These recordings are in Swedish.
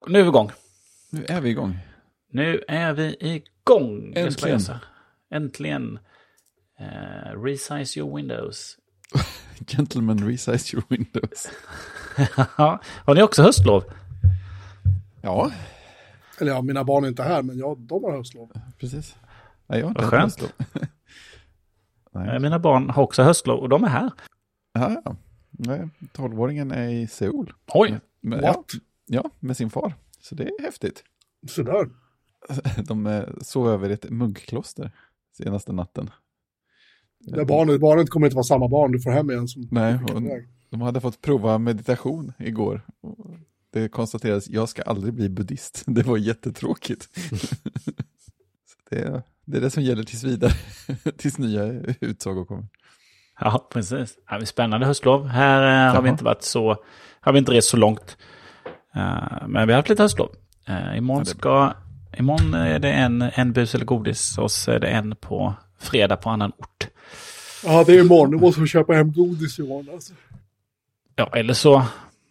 Nu är vi igång. Nu är vi igång. Nu är vi igång. Äntligen. Äntligen. Resize your windows. Gentlemen, resize your windows. Har ni också höstlov? Ja, Eller ja, mina barn är inte här, men de har höstlov. precis. Nej, jag har inte Vad skönt. höstlov. Nej. Mina barn har också höstlov och de är här. Ja. Nej, 12-åringen är i Seoul. Oj. Ja, med sin far. Så det är häftigt. Sådär. De sov över ett munkkloster senaste natten. Det barnet kommer inte vara samma barn du får hem igen. Som Nej, de hade fått prova meditation igår. Det konstaterades, jag ska aldrig bli buddhist. Det var jättetråkigt. Så det är det som gäller tills vidare. Tills nya utsagor kommer. Ja, precis. Det är spännande höstlov. Här har vi inte varit så, har vi inte rest så långt. Men vi har haft lite höstlov. Imorgon är det en bus eller godis och så är det en på fredag på annan ort. Ja, det är imorgon. Du måste köpa hem godis imorgon. Alltså. Ja, eller så...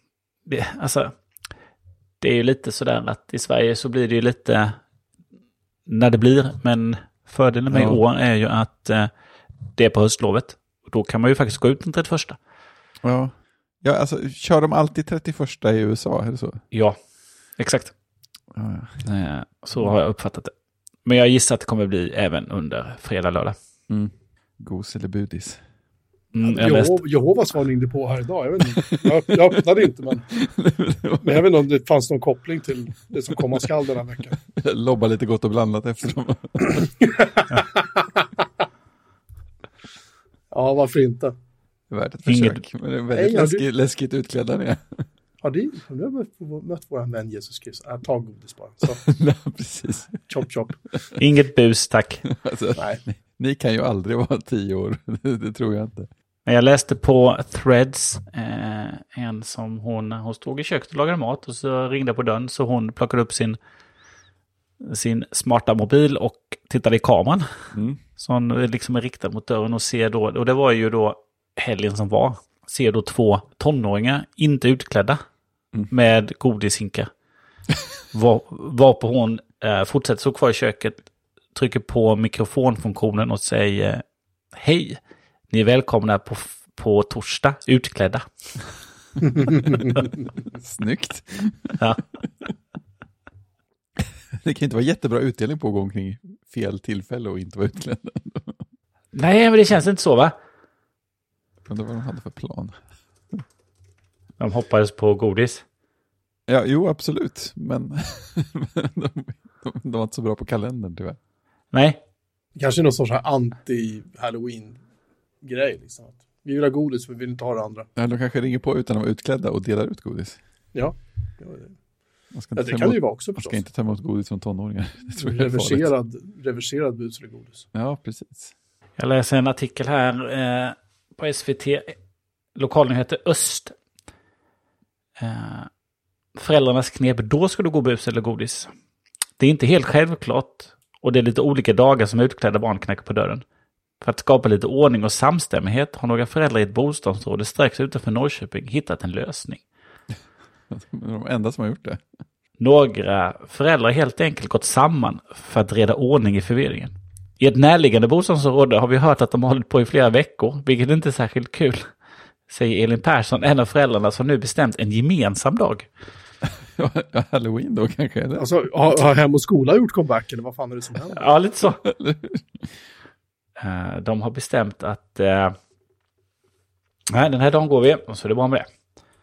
Det är ju lite sådär att i Sverige så blir det ju lite när det blir. Men fördelen med i år är ju att det är på höstlovet. Och då kan man ju faktiskt gå ut den 31. Ja, alltså kör de alltid 31 i USA, är det så? Ja, exakt. Så har jag uppfattat det. Men jag gissar att det kommer bli även under fredag, lördag. Mm. Gos eller budis? Jehovas var ringde på här idag. Jag vet inte. Jag öppnade inte, men jag vet inte om det fanns någon koppling till det som komma skall den här veckan. Lobba lite gott och blandat efter dem. Ja, varför inte? Det är värt ett försök. Men det är väldigt läskigt utklädda ni är. Ja, du har mött våran vän Jesus Kristus. Ta godis bara. Så. Ja, precis. Chop. Inget bus, tack. Alltså, nej. Ni kan ju aldrig vara 10 år. Det tror jag inte. Jag läste på Threads en som hon stod i köket och lagade mat och så ringde på dörren så hon plockade upp sin smarta mobil och tittade i kameran. Så liksom är riktad mot dörren och ser då, och det var ju då helgen som var, ser då 2 tonåringar inte utklädda med godishinkar. Varpå hon fortsätter så kvar i köket, trycker på mikrofonfunktionen och säger hej, ni är välkomna på torsdag utklädda. Snyggt. Ja. Det kan inte vara jättebra utdelning på att gå omkring fel tillfälle och inte vara utklädda. Nej, men det känns inte så, va? Undrar vad de hade för plan. De hoppades på godis. Ja, jo, absolut. Men de var inte så bra på kalendern, tyvärr. Nej. Kanske någon sorts anti-Halloween-grej. Liksom. Vi vill ha godis, men vi vill inte ha det andra. Ja, de kanske ringer på utan att vara utklädda och delar ut godis. Ja. Det kan det ju vara också, förstås. Man ska inte ta emot godis från tonåringar. Det tror jag reverserad bus eller godis. Ja, precis. Jag läser en artikel här på SVT. Lokalnyheter Öst. Föräldrarnas knep, då ska du gå bus eller godis. Det är inte helt självklart och det är lite olika dagar som utklädda barn knackar på dörren. För att skapa lite ordning och samstämmighet har några föräldrar i ett bostadsområde strax utanför Norrköping hittat en lösning. De enda som har gjort det. Några föräldrar har helt enkelt gått samman för att reda ordning i förvirringen. I ett närliggande bostadsområde har vi hört att de har hållit på i flera veckor, vilket inte är särskilt kul, säger Elin Persson, en av föräldrarna som nu bestämt en gemensam dag. Ja, Halloween då kanske. Eller? Alltså, har Hem och skola gjort comeback eller vad fan är det som händer? Ja, lite så. De har bestämt att nej, den här dagen går vi och så är det bra med det.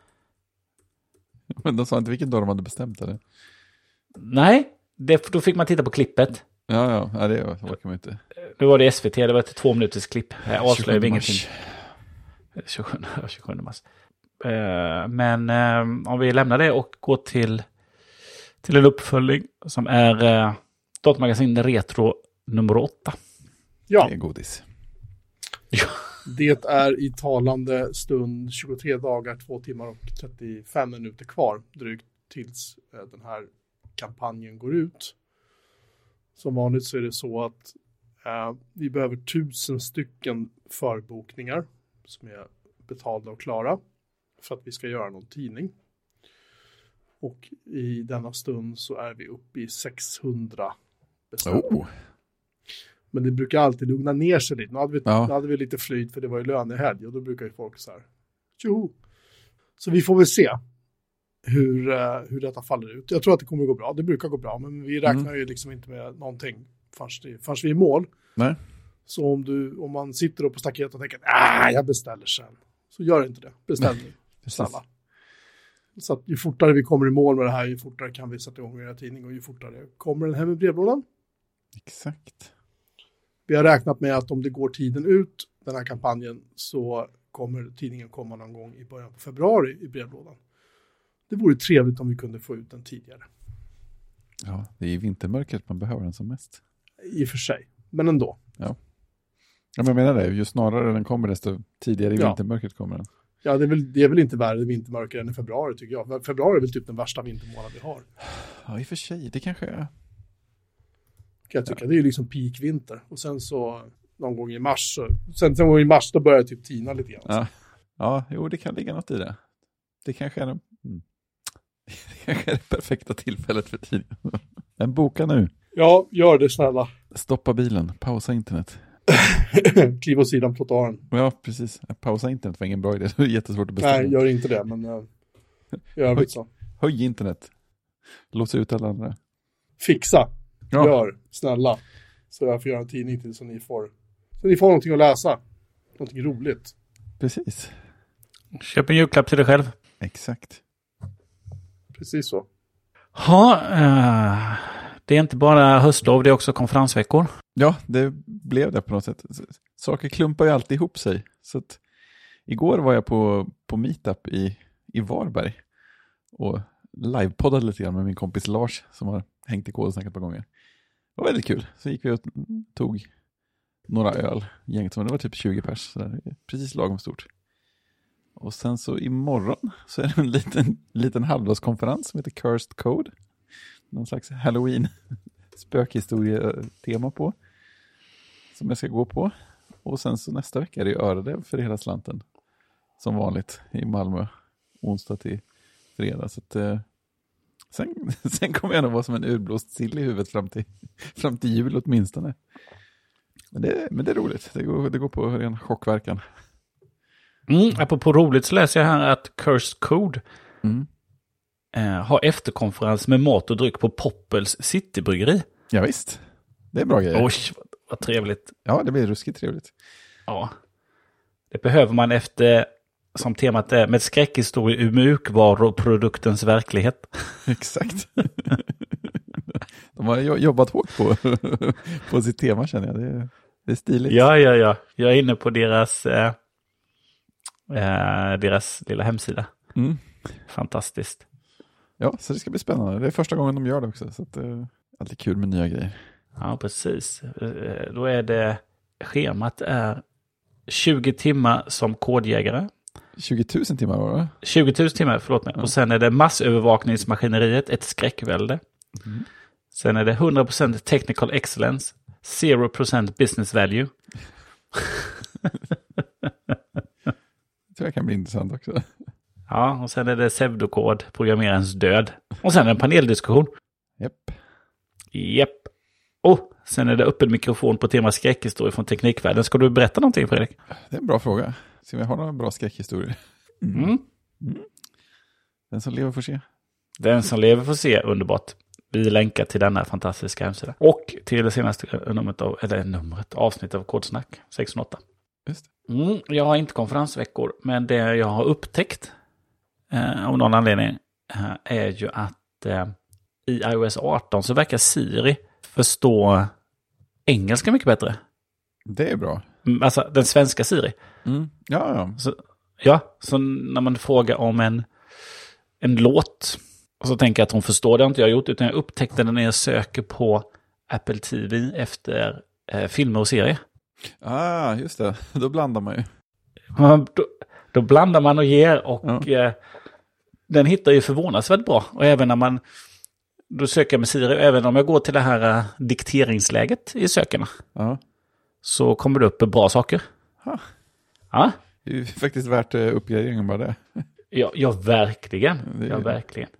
Men de sa inte vilken dag de hade bestämt eller? Nej, då fick man titta på klippet. Ja, det orkar man inte. Nu var det SVT, det var ett 2 minuters klipp. Jag avslöjar ingenting. 27 mars. Men om vi lämnar det och går till en uppföljning som är Datamagasin Retro nummer 8. Ja. Det är godis. Ja. Det är i talande stund 23 dagar, 2 timmar och 35 minuter kvar drygt tills den här kampanjen går ut. Som vanligt så är det så att vi behöver 1000 stycken förbokningar som är betalda och klara för att vi ska göra någon tidning. Och i denna stund så är vi uppe i 600 beställningar. Oh. Men det brukar alltid lugna ner sig lite. Nu Ja. hade vi lite flyt för det var ju lönehelg och då brukar ju folk så här, tjoho. Så vi får väl se hur detta faller ut. Jag tror att det kommer att gå bra. Det brukar gå bra, men vi räknar ju liksom inte med någonting förrän vi är i mål. Nej. Så om man sitter då på staketet och tänker jag beställer sen. Så gör inte det. Beställ nu. Snälla. Så att ju fortare vi kommer i mål med det här, ju fortare kan vi sätta igång och göra tidning och ju fortare kommer den hem i brevlådan. Exakt. Vi har räknat med att om det går tiden ut, den här kampanjen, så kommer tidningen komma någon gång i början på februari i brevlådan. Det vore trevligt om vi kunde få ut den tidigare. Ja, det är i vintermörkret man behöver den som mest. I och för sig, men ändå. Ja, men jag menar det. Ju snarare den kommer, desto tidigare i vintermörkret kommer den. Ja, det är väl inte värre vintermörker än i februari tycker jag. Februari är väl typ den värsta vintermånad vi har. Ja, i och för sig. Det kanske är. Kan jag tycka. Det är ju liksom peakvinter. Och sen så någon gång i mars. Sen någon gång i mars då börjar typ tina lite grann. Ja, jo, det kan ligga något i det. Det kanske är det kanske är det perfekta tillfället för tidningen. Men boka nu. Ja, gör det snälla. Stoppa bilen. Pausa internet. Kliv åt sidan på trottoaren. Ja, precis. Pausa internet var ingen bra idé. Det är jättesvårt att bestämma. Nej, gör inte det. Men gör det så. Höj internet. Lås ut alla andra. Fixa. Ja. Gör. Snälla. Så jag får göra en tidning till så ni får någonting att läsa. Någonting roligt. Precis. Köp en julklapp till dig själv. Exakt. Precis så. Ja, det är inte bara höstlov, det är också konferensveckor. Ja, det blev det på något sätt. Saker klumpar ju alltid ihop sig. Så att igår var jag på Meetup i Varberg och livepoddade lite grann med min kompis Lars som har hängt i kod och snackat på gånger. Det var väldigt kul. Så gick vi och tog några öl. Gänget som det var typ 20 pers. Så där, precis lagom stort. Och sen så imorgon så är det en liten halvdagskonferens som heter Cursed Code. Någon slags Halloween spökhistorie-tema på. Som jag ska gå på. Och sen så nästa vecka är det Öredev för hela slanten. Som vanligt i Malmö. Onsdag till fredag. Så att, sen kommer jag nog vara som en urblåst sill i huvudet fram till jul åtminstone. Men det är roligt. Det går på en chockverkan. Apropå roligt så läser jag här att Cursed Code har efterkonferens med mat och dryck på Poppels Citybryggeri. Ja visst. Det är bra grejer. Oj, vad trevligt. Ja, det blir ruskigt trevligt. Ja. Det behöver man efter, som temat är, med skräckhistoria ur mjukvaruproduktens verklighet. Exakt. De har jobbat hårt på sitt tema, känner jag. Det är stiligt. Ja. Jag är inne på deras lilla hemsida. Fantastiskt. Ja, så det ska bli spännande. Det är första gången de gör det också. Så att, alltid kul med nya grejer. Ja, precis. Då är det, schemat är 20 timmar som kodjägare. 20 000 timmar var det? 20 000 timmar, förlåt mig. Ja. Och sen är det massövervakningsmaskineriet, ett skräckvälde. Sen är det 100% technical excellence, 0% business value. Det tror jag kan bli intressant också. Ja, och sen är det pseudokod, programmerarens död. Och sen är det en paneldiskussion. Japp. Och sen är det öppen mikrofon på tema skräckhistoria från teknikvärlden. Ska du berätta någonting, Fredrik? Det är en bra fråga. Så vi har några bra skräckhistorier. Den som lever får se. Den som lever får se, underbart. Vi länkar till denna fantastiska hemsida. Och till det senaste avsnitt av Kodsnack 608. Just det. Jag har inte konferensveckor, men det jag har upptäckt av någon anledning är ju att i iOS 18 så verkar Siri förstå engelska mycket bättre. Det är bra. Alltså den svenska Siri. Ja. Så när man frågar om en låt, och så tänker jag att hon förstår det, har inte jag gjort, utan jag upptäckte det när jag söker på Apple TV efter filmer och serier. Just det. Då blandar man ju. Då blandar man och ger, och den hittar ju förvånansvärt bra. Och även när man då söker med Siri, även om jag går till det här dikteringsläget i sökarna, så kommer det upp bra saker. Ja. Det är ju faktiskt värt uppgraderingen bara det. Ja, verkligen. Verkligen.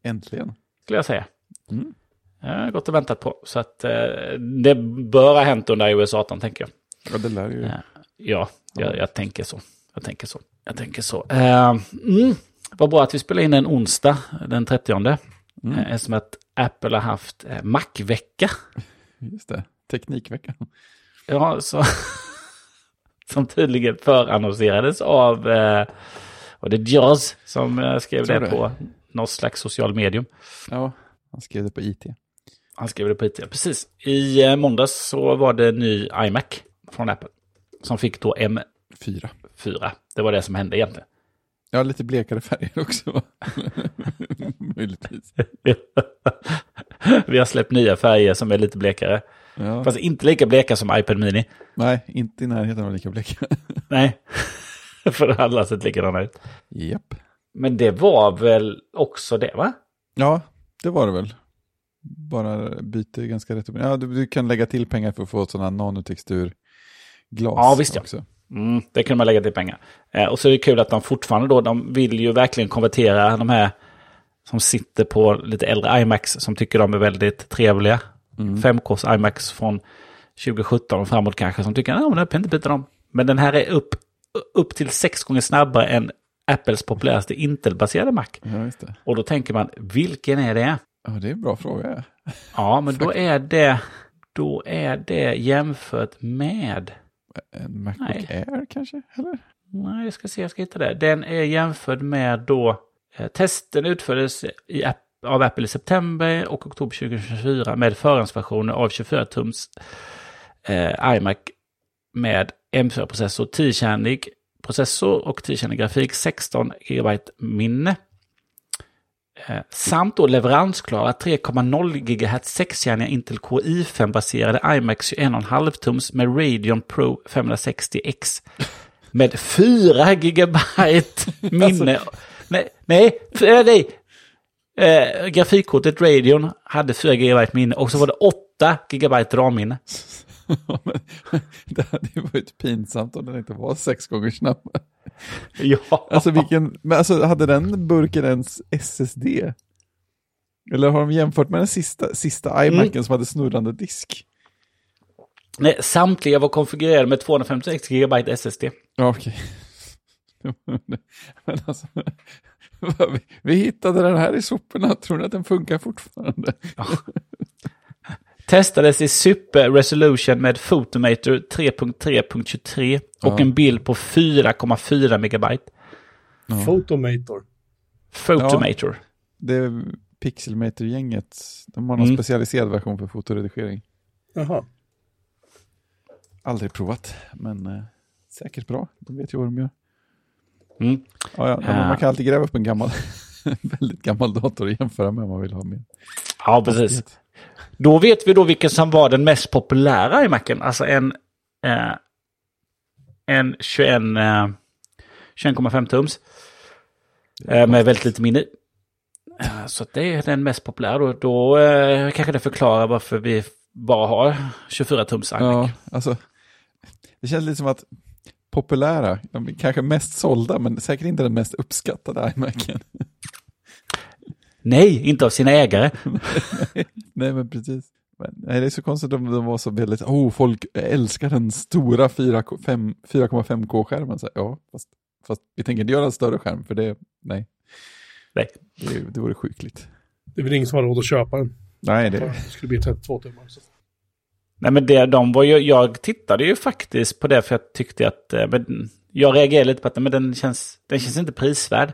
Äntligen. Skulle jag säga. Mm. Jag har gått och väntat på. Så att det bör ha hänt under iOS 18, tänker jag. Ja, det lär ju. Ja, jag tänker så. Jag tänker så. Vad bra att vi spelar in en onsdag den 30. Eftersom att Apple har haft Mac-vecka. Just det, teknikveckan. Ja, så som tydligen förannonserades av och det är Jaws som skrev det på något slags social medium. Ja, han skrev det på IT. Precis. I måndags så var det ny iMac från Apple som fick då M4. Det var det som hände egentligen. Ja, lite blekare färger också. Möjligtvis. Vi har släppt nya färger som är lite blekare. Ja. Fast inte lika bleka som iPad Mini. Nej, inte i närheten av lika bleka. Nej, för alla har sett likadana ut. Japp. Men det var väl också det, va? Ja, det var det väl. Bara byter ganska rätt upp. Ja, du kan lägga till pengar för att få sådana nanotexturglas. Ja, visst också. Det kan man lägga till pengar. Och så är det kul att de fortfarande då, de vill ju verkligen konvertera de här som sitter på lite äldre iMacs som tycker de är väldigt trevliga. 5-kors iMacs från 2017 och framåt kanske som tycker men jag kan inte byta dem. Men den här är upp till 6 gånger snabbare än Apples populäraste Intel-baserade Mac. Ja, just det. Och då tänker man, vilken är det? Ja, det är en bra fråga. Ja, men då är det jämfört med en MacBook Air kanske, eller? Nej, jag ska hitta det. Den är jämförd med då testen utfördes av Apple i september och oktober 2024 med förhandsversioner av 24-tums iMac med M4-processor, 10-kärnig processor och 10-kärnig grafik, 16 GB minne. Samt då leveransklara 3,0 GHz 6-kärniga Intel Core i5-baserade iMac 21,5 tums med Radeon Pro 560X med 4 GB minne. Nej. Grafikkortet Radeon hade 4 GB minne och så var det 8 GB RAM-minne. Det hade ju varit pinsamt om den inte var 6 gånger snabbare. Ja. Alltså hade den burken ens SSD? Eller har de jämfört med den sista iMacen som hade snurrande disk? Nej, samtliga var konfigurerade med 256 GB SSD. Ja, okej. Men alltså, vi hittade den här i soporna. Tror ni att den funkar fortfarande? Ja. Testades i Super Resolution med Photometer 3.3.23 och en bild på 4,4 megabyte. Ja. Photometer. Ja, det är Pixelmator-gänget. De har någon specialiserad version för fotoredigering. Jaha. Aldrig provat, men säkert bra. De vet ju vad de gör. Ja, man kan alltid gräva upp en väldigt gammal dator och jämföra med om man vill ha mer. Ja, precis. Då vet vi då vilken som var den mest populära i Macen. Alltså en 21,5 tums med väldigt lite minne. Så det är den mest populära. Då kanske det förklarar varför vi bara har 24 tums iMac. Ja, alltså det känns lite som att populära, de är kanske mest sålda men säkert inte den mest uppskattade iMacen. Nej, inte av sina ägare. Nej, men precis. Men, nej, det är så konstigt att de var så väldigt, folk älskar den stora 4,5K-skärmen. Så, ja, fast vi tänker inte göra en större skärm för det, nej. Det vore sjukligt. Det är väl ingen som har råd att köpa den. Nej, det skulle bli 32 timmar. Så. Nej, men jag tittade ju faktiskt på det för jag tyckte att, men jag reagerade lite på att men den känns inte prisvärd.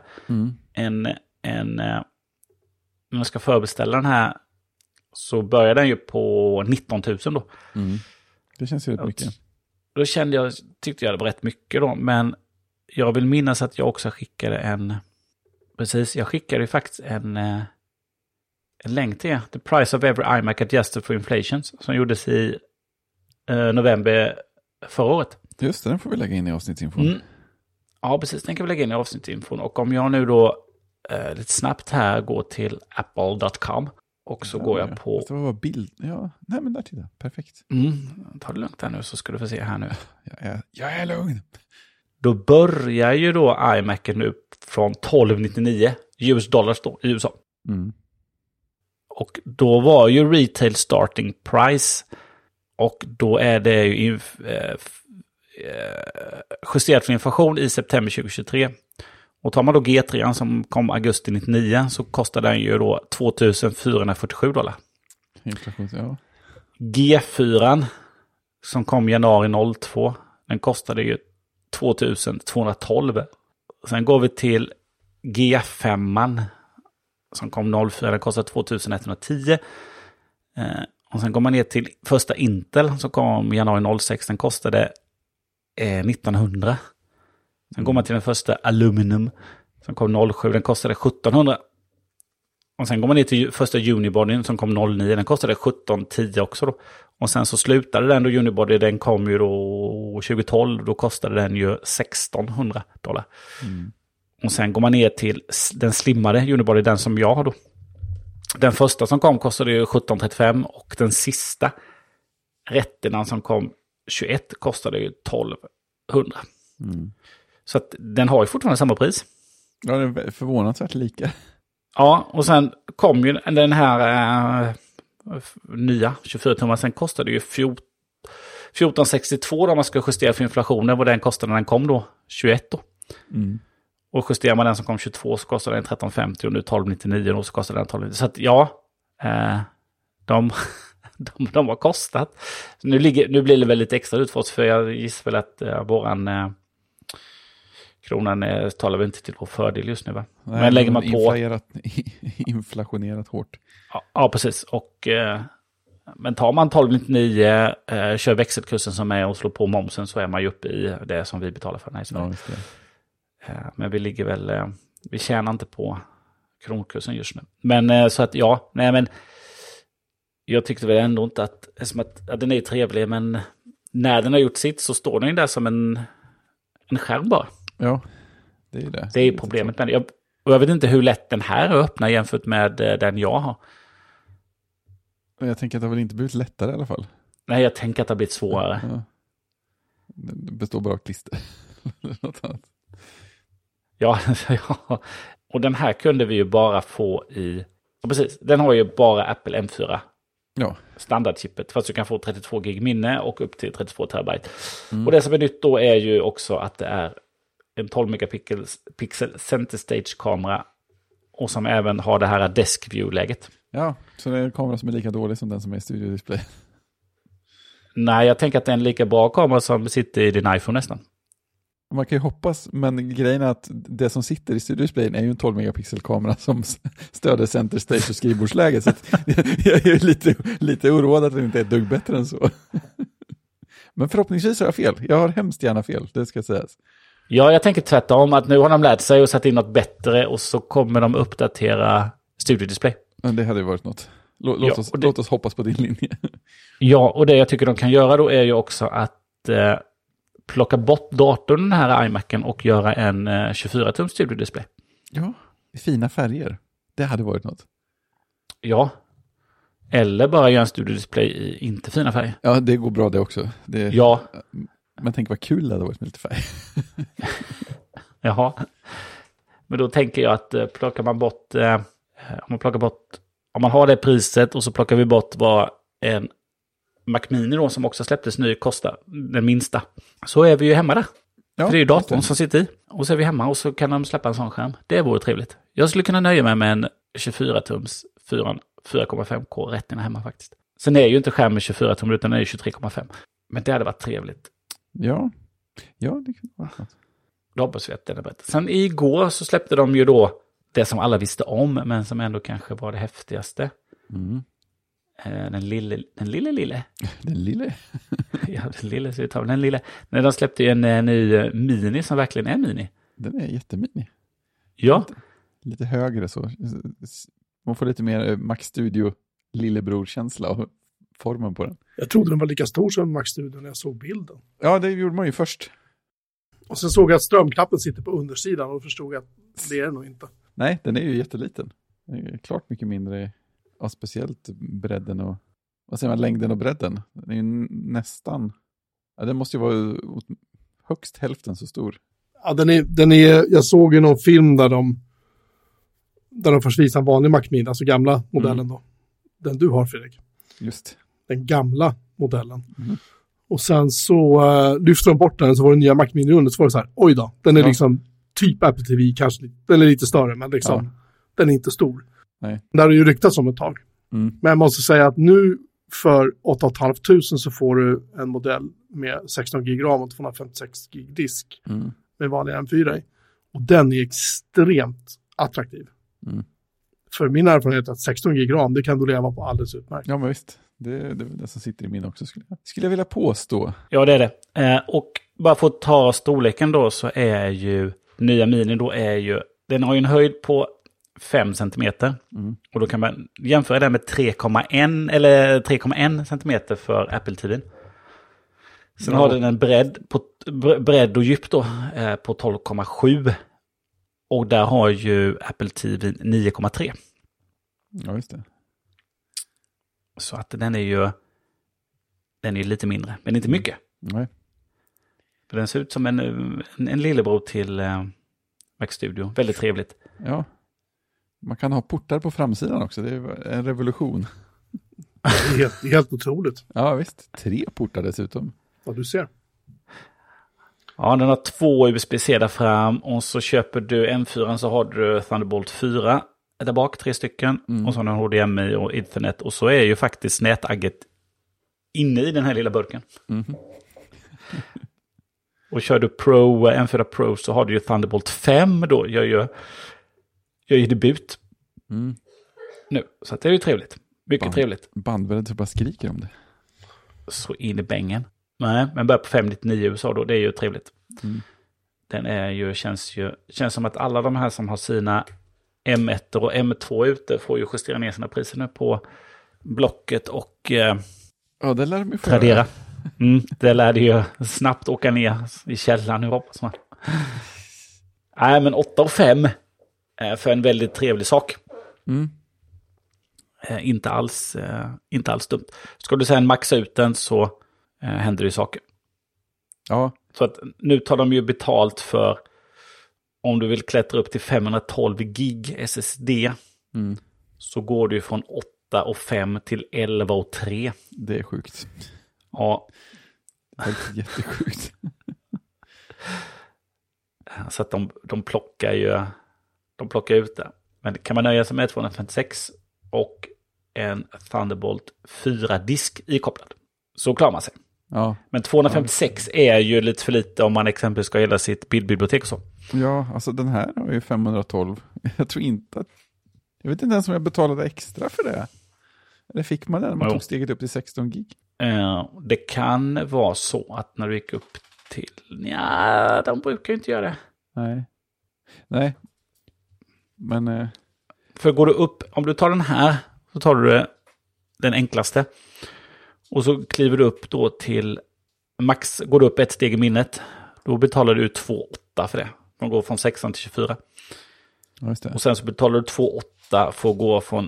När jag ska förbeställa den här så börjar den ju på 19 000 då. Det känns ju rätt mycket. Då tyckte jag det var rätt mycket då. Men jag vill minnas att jag också skickade jag skickade ju faktiskt en länk till The Price of Every iMac Adjusted for Inflation som gjordes i november förra året. Just det, den får vi lägga in i avsnittsinfon. Ja, precis. Den kan vi lägga in i avsnittsinfon. Och om jag nu då lite snabbt här går till apple.com och så går jag på... Det var bild. Ja, nej men där tittar. Perfekt. Ta det lugnt här nu så ska du få se här nu. Jag är lugn. Då börjar ju då iMacen upp från $1299 US då i USA. Och då var ju retail starting price, och då är det ju justerat för inflation i september 2023. Och tar man då G3 som kom augusti 99 så kostar den ju då $2,447. Inflation, ja. G4 som kom januari 02, den kostade ju 2,212. Sen går vi till G5 som kom 04, den kostade 2,110. Och sen går man ner till första Intel som kom januari 06, den kostade 1900. Sen går man till den första Aluminum som kom 07, den kostade 1700. Och sen går man ner till första Unibody som kom 09, den kostade 1710 också då. Och sen så slutade den då Unibody, den kom ju då 2012, då kostade den ju $1,600. Och sen går man ner till den slimmade Unibody, den som jag har då. Den första som kom kostade ju 1735 och den sista rätterna som kom 21 kostade ju 1200. Så att den har ju fortfarande samma pris. Ja, det är förvånansvärt lika. Ja, och sen kom ju den här nya 24-tummar, sen kostade ju 1462 om man ska justera för inflationen, vad den kostade när den kom då, 21 då. Och justerar man den som kom 22 så kostade den 1350 och nu 1299 och så kostade den 1299. Så att ja, de har kostat. Nu blir det väl lite extra ut för oss, för jag gissar väl att våran kronan talar väl inte till vår fördel just nu, va? Nej, men lägger man på inflationerat hårt. Ja, precis. Och men tar man 1299, kör växelkursen som är och slår på momsen, så är man ju uppe i det som vi betalar för den här i Sverige. Men vi ligger väl, vi tjänar inte på kronkursen just nu. Men så att ja, nej men jag tyckte väl ändå inte att den är trevlig, men när den har gjort sitt så står den där som en skärm bara. Ja, det är det. Det är problemet med det. Och jag vet inte hur lätt den här är att öppna jämfört med den jag har. Jag tänker att det har väl inte blivit lättare i alla fall. Nej, jag tänker att det har blivit svårare. Ja. Det består bara av klister. Ja, och den här kunde vi ju bara få i... Ja, precis, den har ju bara Apple M4. Ja. Standardchippet, fast du kan få 32 gig minne och upp till 32 terabyte. Och det som är nytt då är ju också att det är en 12 megapixel center stage-kamera och som även har det här desk view-läget. Ja, så det är en kamera som är lika dålig som den som är i Studio Display. Nej, jag tänker att det är en lika bra kamera som sitter i din iPhone nästan. Man kan ju hoppas, men grejen är att det som sitter i Studio Display är ju en 12 megapixel-kamera som stöder center stage och skrivbordsläge. Så att jag är lite oroad att det inte är ett dugg bättre än så. Men förhoppningsvis har jag fel. Jag har hemskt gärna fel, det ska sägas. Ja, jag tänker tvärtom att nu har de lärt sig och satt in något bättre och så kommer de uppdatera Studio Display. Men det hade ju varit något. Låt oss hoppas på din linje. Ja, och det jag tycker de kan göra då är ju också att plocka bort datorn, den här iMacen, och göra en 24-tum Studio Display. Ja, fina färger. Det hade varit något. Ja, eller bara göra en Studio Display i inte fina färger. Ja, det går bra det också. Ja. Men tänk vad kul det hade varit med lite färg. Jaha. Men då tänker jag att om man har det priset och så plockar vi bort vad en Mac Mini då, som också släpptes ny, kostar den minsta, så är vi ju hemma där. Ja, för det är ju datorn som sitter i. Och så är vi hemma och så kan de släppa en sån skärm. Det vore trevligt. Jag skulle kunna nöja mig med en 24-tums 4,5K rätterna hemma faktiskt. Sen är ju inte skärmen 24 tum utan den är 23,5. Men det hade varit trevligt. Ja, det kunde vara något. Då hoppas vi att den är bättre. Sen igår så släppte de ju då det som alla visste om, men som ändå kanske var det häftigaste. Den lille. Ja, den lille, så vi tar den lille. När de släppte ju en ny Mini som verkligen är Mini. Den är jättemini. Ja. Lite högre så. Man får lite mer Mac Studio lillebror-känsla av formen på den. Jag trodde den var lika stor som Mac Studio när jag såg bilden. Ja, det gjorde man ju först. Och sen såg jag att strömknappen sitter på undersidan och förstod att det är det nog inte. Nej, den är ju jätteliten. Det är klart mycket mindre, ja, speciellt bredden och vad säger man, längden och bredden. Den är ju nästan, ja, den måste ju vara högst hälften så stor. Ja, den är, jag såg ju någon film där de först visade en vanlig Mac Mini, alltså gamla modellen då. den du har, Fredrik. Just. Den gamla modellen. Och sen så lyfter de bort den, så var det nya Mac Mini under, så var det så här, oj då, den är liksom typ Apple TV, kanske den är lite större, men liksom, den är inte stor. Nej. Det har ju ryktats om ett tag. Men jag måste säga att nu för 8 500 så får du en modell med 16 gig ram och 256 gig disk med vanlig M4 i. Och den är extremt attraktiv. För min erfarenhet är att 16 gig ram, det kan du leva på alldeles utmärkt. Ja, men visst. Det är det som sitter i min också, skulle jag vilja påstå. Ja, det är det. Och bara för att ta storleken då, så är ju nya Mini då den har ju en höjd på 5 centimeter. Och då kan man jämföra det med 3,1 eller 3,1 centimeter för Apple TV. Sen har den en bredd och djup då på 12,7. Och där har ju Apple TV 9,3. Ja, just det. Så att den är lite mindre, men inte mycket. Nej. För den ser ut som en lillebror till Mac Studio. Väldigt trevligt. Ja. Man kan ha portar på framsidan också. Det är en revolution. Det är helt otroligt. Ja, visst. 3 portar dessutom. Vad du ser. Ja, den har 2 USB-C där fram. Och så köper du M4 så har du Thunderbolt 4 där bak, 3 stycken. Och så har du HDMI och Ethernet. Och så är ju faktiskt nätagget inne i den här lilla burken. Och kör du M4 Pro så har du ju Thunderbolt 5 då. Gör ju debut nu. Så det är ju trevligt. Mycket trevligt. Bandvärdet så bara skriker om det. Så in i bängen. Nej, men börjar på 599 USA då. Det är ju trevligt. Den är ju, känns som att alla de här som har sina M1 och M2 ute får ju justera ner sina priser nu på Blocket och det lär de ju få Tradera. Det lär det ju snabbt åka ner i källan nu, hoppas man. Nej, men 8 och 5 för en väldigt trevlig sak. Inte alls dumt. Ska du sen maxa ut den så händer det ju saker. Ja. Så att nu tar de ju betalt för om du vill klättra upp till 512 gig SSD så går du från 8 och 5 till 11 och 3. Det är sjukt. Ja. Det är jättesjukt. Så att de plockar ut det. Men kan man nöja sig med 256 och en Thunderbolt 4-disk ikopplad så klarar man sig. Ja. Men 256 är ju lite för lite om man exempelvis ska hela sitt bildbibliotek och så. Ja, alltså den här har ju 512. Jag vet inte ens om jag betalade extra för det. Eller fick man det när man tog steget upp till 16 gig? Det kan vara så att när du gick upp till... Ja, de brukar ju inte göra det. Nej. Men... För går du upp, om du tar den här så tar du den enklaste. Och så kliver du upp då till max, går du upp ett steg i minnet. Då betalar du 2,8 för det. De går från 16 till 24. Just det. Och sen så betalar du 2,8 för att gå från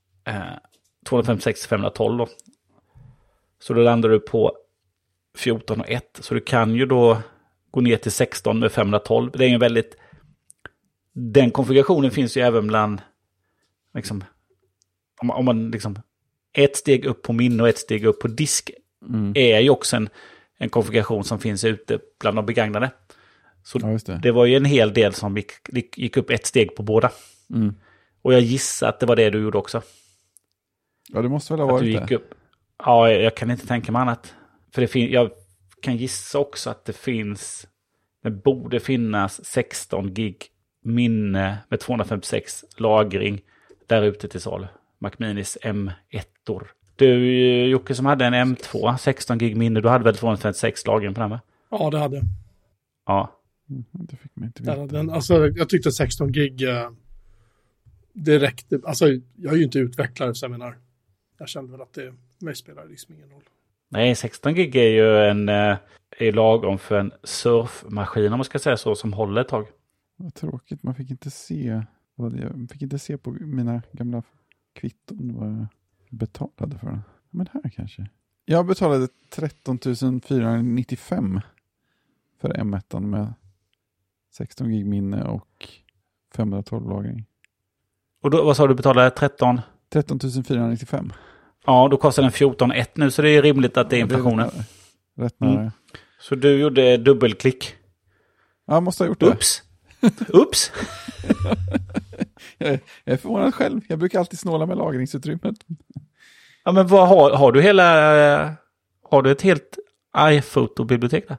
256 till 512 då. Så då landar du på 14,1. Så du kan ju då gå ner till 16 med 512. Det är ju väldigt... Den konfigurationen finns ju även bland... Liksom, om man liksom... Ett steg upp på minne och ett steg upp på disk är ju också en konfiguration som finns ute bland de begagnade. Så det var ju en hel del som gick upp ett steg på båda. Och jag gissar att det var det du gjorde också. Ja, det måste väl ha varit det. Ja, jag kan inte tänka mig annat. För jag kan gissa också att det borde finnas 16 gig minne med 256 lagring där ute till salu. Mac Minis M1-or. Du, Jocke, som hade en M2, 16 gig minne, du hade väl 256 lagring på den, va? Ja, det hade jag. Ja. Det fick man inte veta. Alltså, jag tyckte 16 gig, det räckte. Alltså, jag är ju inte utvecklare, så jag menar, jag kände väl att det mig spelar liksom ingen roll. Nej, 16 gig är ju är lagom för en surfmaskin, om man ska säga så, som håller ett tag. Vad tråkigt, man fick inte se. Jag fick inte se på mina gamla kvitton vad jag betalade för den. Men här kanske. Jag betalade 13 495 för M1 med 16 gig minne och 512 lagring. Och då, vad sa du, betalade 13? 13 495. Ja, då kostar den 14,1 nu, så det är rimligt att det är inflationen. Rätt nära. Så du gjorde dubbelklick. Ja, måste ha gjort det. Ups! Jag är förvånad själv. Jag brukar alltid snåla med lagringsutrymmet. Ja, men vad har du har du ett helt iPhoto-bibliotek där?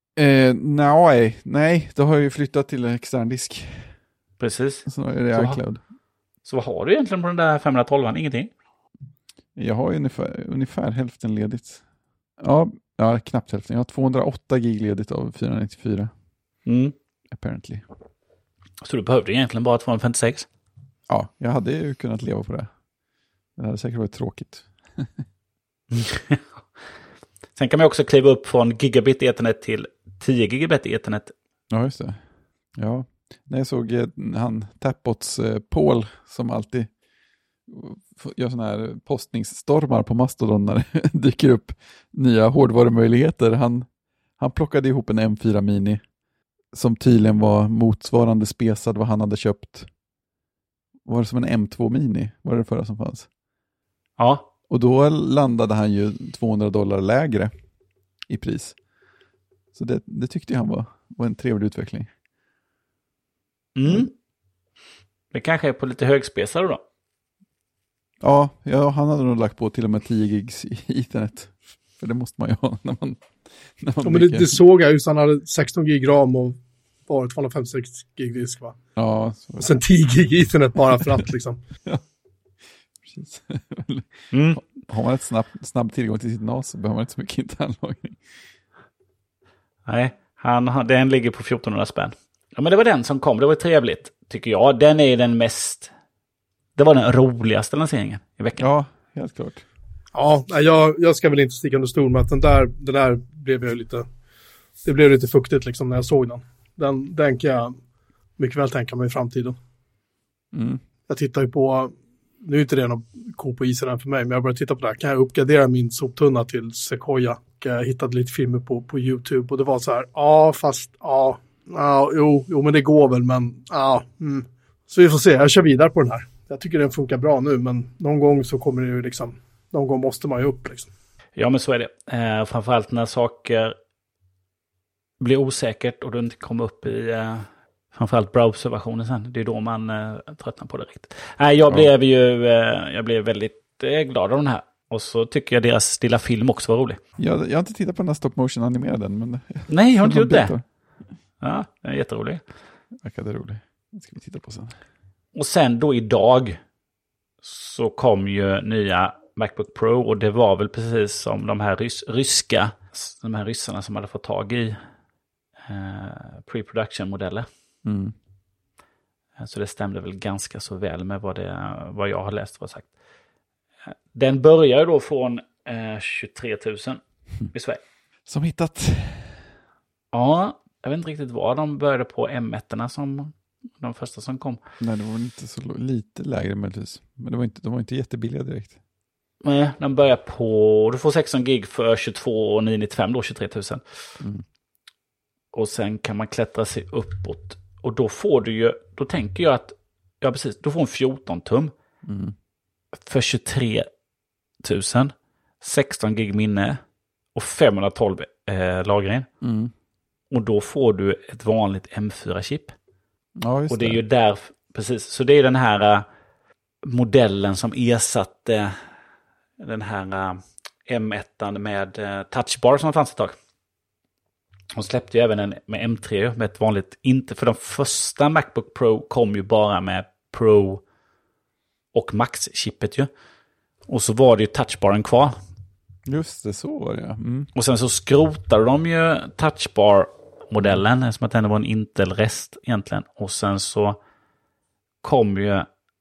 Nej, då har jag ju flyttat till extern disk. Precis. Så är det iCloud. Så vad har du egentligen på den där 512? Ingenting? Jag har ju ungefär hälften ledigt. Ja, knappt hälften. Jag har 208 gig ledigt av 494. Apparently. Så du behövde egentligen bara 256? Ja, jag hade ju kunnat leva på det. Det hade säkert varit tråkigt. Sen kan man också kliva upp från gigabit ethernet till 10 gigabit ethernet. Ja, just det. Ja, när jag såg han Tapbots Paul som alltid gör såna här postningsstormar på Mastodon när det dyker upp nya hårdvarumöjligheter. Han plockade ihop en M4 Mini som tydligen var motsvarande spesad vad han hade köpt. Var det som en M2 Mini? Var det förra som fanns? Ja. Och då landade han ju $200 lägre i pris. Så det tyckte han var en trevlig utveckling. Det kanske är på lite högspesare då? Ja, han hade nog lagt på till och med 10 gigs i Ethernet. För det måste man ju ha när man men det såg jag just. Han hade 16 gig ram och bara 256 gig disk, va? Ja. Och sen 10 gig Ethernet bara för att liksom. Ja, precis. Har man ett snabb tillgång till sitt NAS så behöver man inte så mycket internlagring. Nej, den ligger på 1400 spänn. Ja, men det var den som kom. Det var trevligt, tycker jag. Den är den mest... Det var den roligaste lanseringen i veckan. Ja, helt klart. Ja, jag ska väl inte sticka under stol med att den där blev jag lite... Det blev lite fuktigt liksom när jag såg den. Den kan jag mycket väl tänka mig i framtiden. Jag tittar ju på... Nu är inte det någon ko på isen än för mig, men jag börjar titta på det här. Kan jag uppgradera min soptunna till Sequoia? Jag hittade lite filmer på YouTube och det var så här, jo, men det går väl, men Så vi får se, jag kör vidare på den här. Jag tycker den funkar bra nu, men någon gång så kommer det ju liksom, någon gång måste man ju upp liksom. Ja, men så är det. Framförallt när saker blir osäkert och du inte kommer upp i framförallt browserversionen sen. Det är då man tröttnar på det riktigt. Jag blev väldigt glad av den här. Och så tycker jag deras lilla film också var rolig. Jag har inte tittat på den här stop motion animerade men... Nej, jag har inte gjort det. Ja, den är jätterolig. Verkade rolig. Den ska vi titta på sen. Och sen då idag så kom ju nya MacBook Pro och det var väl precis som de här ryssarna som hade fått tag i pre-production-modeller. Så det stämde väl ganska så väl med vad jag har läst och sagt. Den börjar ju då från 23 000 i Sverige. Som hittat. Ja, jag vet inte riktigt vad de började på M1-erna som de första som kom. Nej, det var inte så lite lägre möjligtvis. Men de var inte jättebilliga direkt. Nej, de börjar på... Du får 16 gig för 22 995 då, 23 000. Och sen kan man klättra sig uppåt. Och då får du ju... Då tänker jag att... Ja, precis. Du får en 14 tum. För 23 000. 16 gig minne. Och 512 lagring. Och då får du ett vanligt M4-chip. Ja, just och det är ju där... Precis. Så det är den här modellen som ersatte den här M1 med touchbar som fanns ett tag. De släppte ju även en med M3 med ett vanligt, inte för de första MacBook Pro kom ju bara med Pro och Max-chippet ju. Och så var det ju touchbaren kvar. Just det, så var det ja. Och sen så skrotade de ju touchbar-modellen som att den var en Intel-rest egentligen. Och sen så kom ju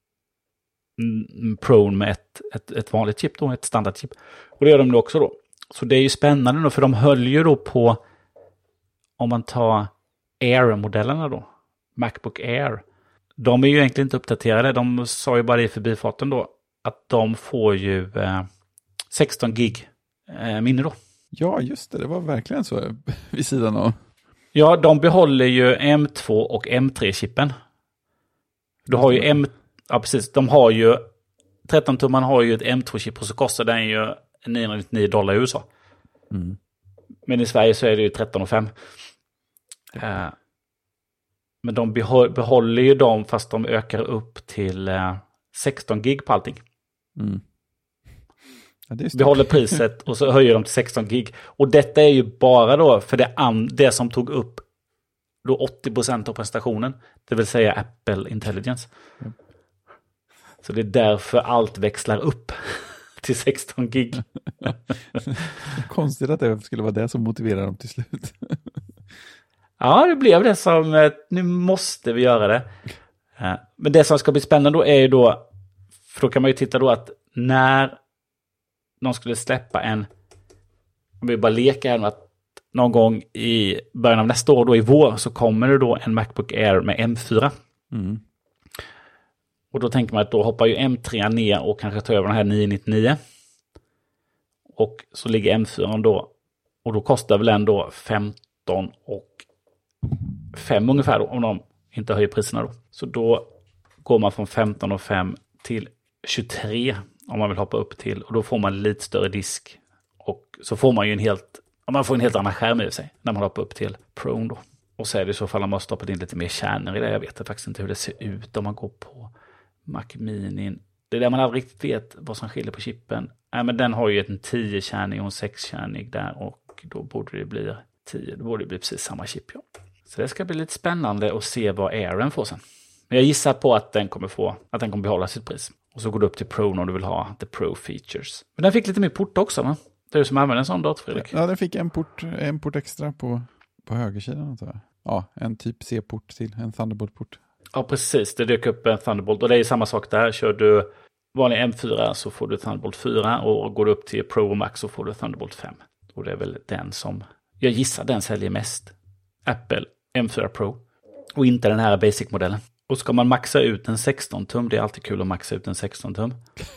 Pro med ett vanligt chip då, ett standardchip. Och det gör de nu också då. Så det är ju spännande då, för de höll ju då på, om man tar Air-modellerna då, MacBook Air. De är ju egentligen inte uppdaterade, de sa ju bara i förbifarten då, att de får ju 16 gig minne då. Ja, just det, det var verkligen så vid sidan av. Ja, de behåller ju M2 och M3-chippen. Du har ju ja precis, de har ju 13-tumman har ju ett M2-chip och så kostar den ju $999 i USA. Mm. Men i Sverige så är det ju 13,5. Men de behåller ju dem fast de ökar upp till 16 gig på allting. Mm. Ja, det är behåller priset och så höjer de till 16 gig. Och detta är ju bara då för det som tog upp då 80% av prestationen. Det vill säga Apple Intelligence. Mm. Så det är därför allt växlar upp till 16 gig. Konstigt att det skulle vara det som motiverar dem till slut. Ja, det blev det som nu måste vi göra det. Men det som ska bli spännande då är ju då, för då kan man ju titta då att när de skulle släppa om vi bara leker här med att någon gång i början av nästa år då i vår så kommer det då en MacBook Air med M4. Mm. Och då tänker man att då hoppar ju M3 ner och kanske tar över den här 999. Och så ligger M4 då, och då kostar väl ändå 15 och 5 ungefär då, om de inte höjer priserna då. Så då går man från 15 och 5 till 23 om man vill hoppa upp till. Och då får man lite större disk. Och så får man ju man får en helt annan skärm i sig när man hoppar upp till Pro då. Och så är det i så fall om man har stoppat in lite mer kärnor i det. Jag vet faktiskt inte hur det ser ut om man går på Mac Mini. Det är där man aldrig riktigt vet vad som skiljer på chippen. Men den har ju en 10-kärnig och en 6-kärnig där. Och då borde det bli 10. Då borde det bli precis samma chip. Ja. Så det ska bli lite spännande att se vad Airen får sen. Men jag gissar på att den kommer behålla sitt pris. Och så går du upp till Pro om du vill ha the Pro features. Men den fick lite mer port också, va? Det är du som använder en sån dator, Fredrik. Ja, den fick en port extra på högersidan. Så. Ja, en typ C-port till en Thunderbolt-port. Ja, precis. Det dök upp en Thunderbolt. Och det är samma sak där. Kör du vanlig M4 så får du Thunderbolt 4. Och går du upp till Pro och Max så får du Thunderbolt 5. Och det är väl den som, jag gissar den säljer mest. Apple M4 Pro. Och inte den här Basic-modellen. Och ska man maxa ut en 16-tum, det är alltid kul att maxa ut en 16-tum.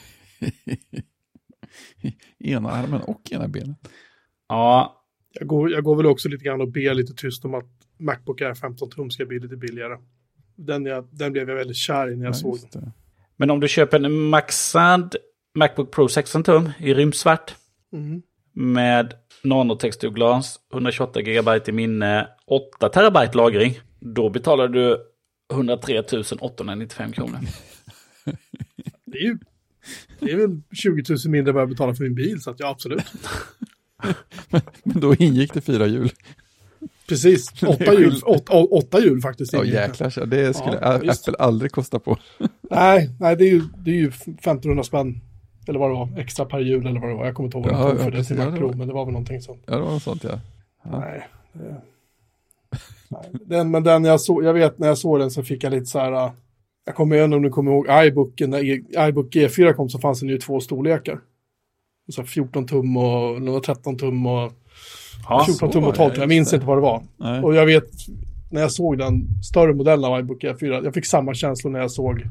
Ena armen och ena benen. Ja. Jag går väl också lite grann och ber lite tyst om att Macbook Air 15-tum ska bli lite billigare. Den blev jag väldigt kär i när jag såg den. Men om du köper en maxad Macbook Pro 16-tum i rymdsvart med nanotexturglas, 128 GB i minne, 8 terabyte lagring, då betalar du 103 895 kronor. Det är väl 20 000 mindre vad jag betalar för min bil, så att ja, absolut. Men då ingick det 4 hjul. Precis, 8 hjul faktiskt. Ja, jäklar, det skulle Apple aldrig kosta på. Nej, det är ju 1500 spänn. Eller vad det var, extra per hjul eller vad det var. Jag kommer inte ihåg vad det tog för det till Mac Pro, men det var väl någonting sånt. Ja, det var något sånt, ja. Nej. Men den jag vet när jag såg den så fick jag lite så här. Jag kommer igen om du kommer ihåg iBooken. När iBook G4 kom så fanns det ju 2 storlekar. Så 14 tum och 13 tum och 14 tum och 12 tum. Jag minns inte vad det var. Nej. Och jag vet när jag såg den större modellen av iBook G4. Jag fick samma känsla när jag såg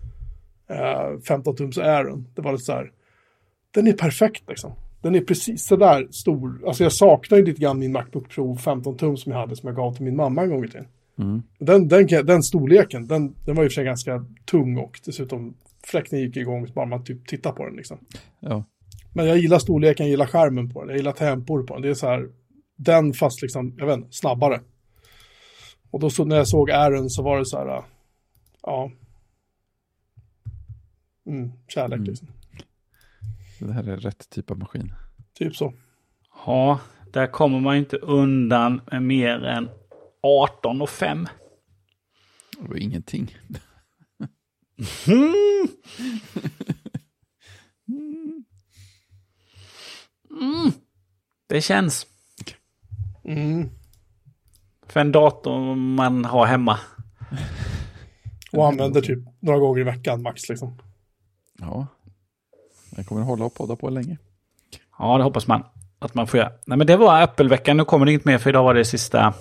15 tums Airen. Det var lite så här. Den är perfekt liksom. Den är precis så där stor. Alltså jag saknar ju lite grann min Macbook Pro 15 tum som jag hade, som jag gav till min mamma en gång i tiden. Den storleken, den var ju för sig ganska tung och dessutom fläkten gick igång bara man typ tittar på den liksom. Ja. Men jag gillar storleken, jag gillar skärmen på den, jag gillar tempor på den. Det är så här, den fast liksom, jag vet inte, snabbare. Och då så, när jag såg Airen så var det så här, ja. Kärlek liksom. Det här är rätt typ av maskin. Typ så. Ja, där kommer man inte undan med mer än 18 och 5. Det var ingenting. Det känns. För en dator man har hemma. Och använder typ några gånger i veckan max liksom. Ja. Jag kommer hålla och podda på länge. Ja, det hoppas man att man får göra. Nej, men det var Apple-veckan. Nu kommer det inte mer för idag var det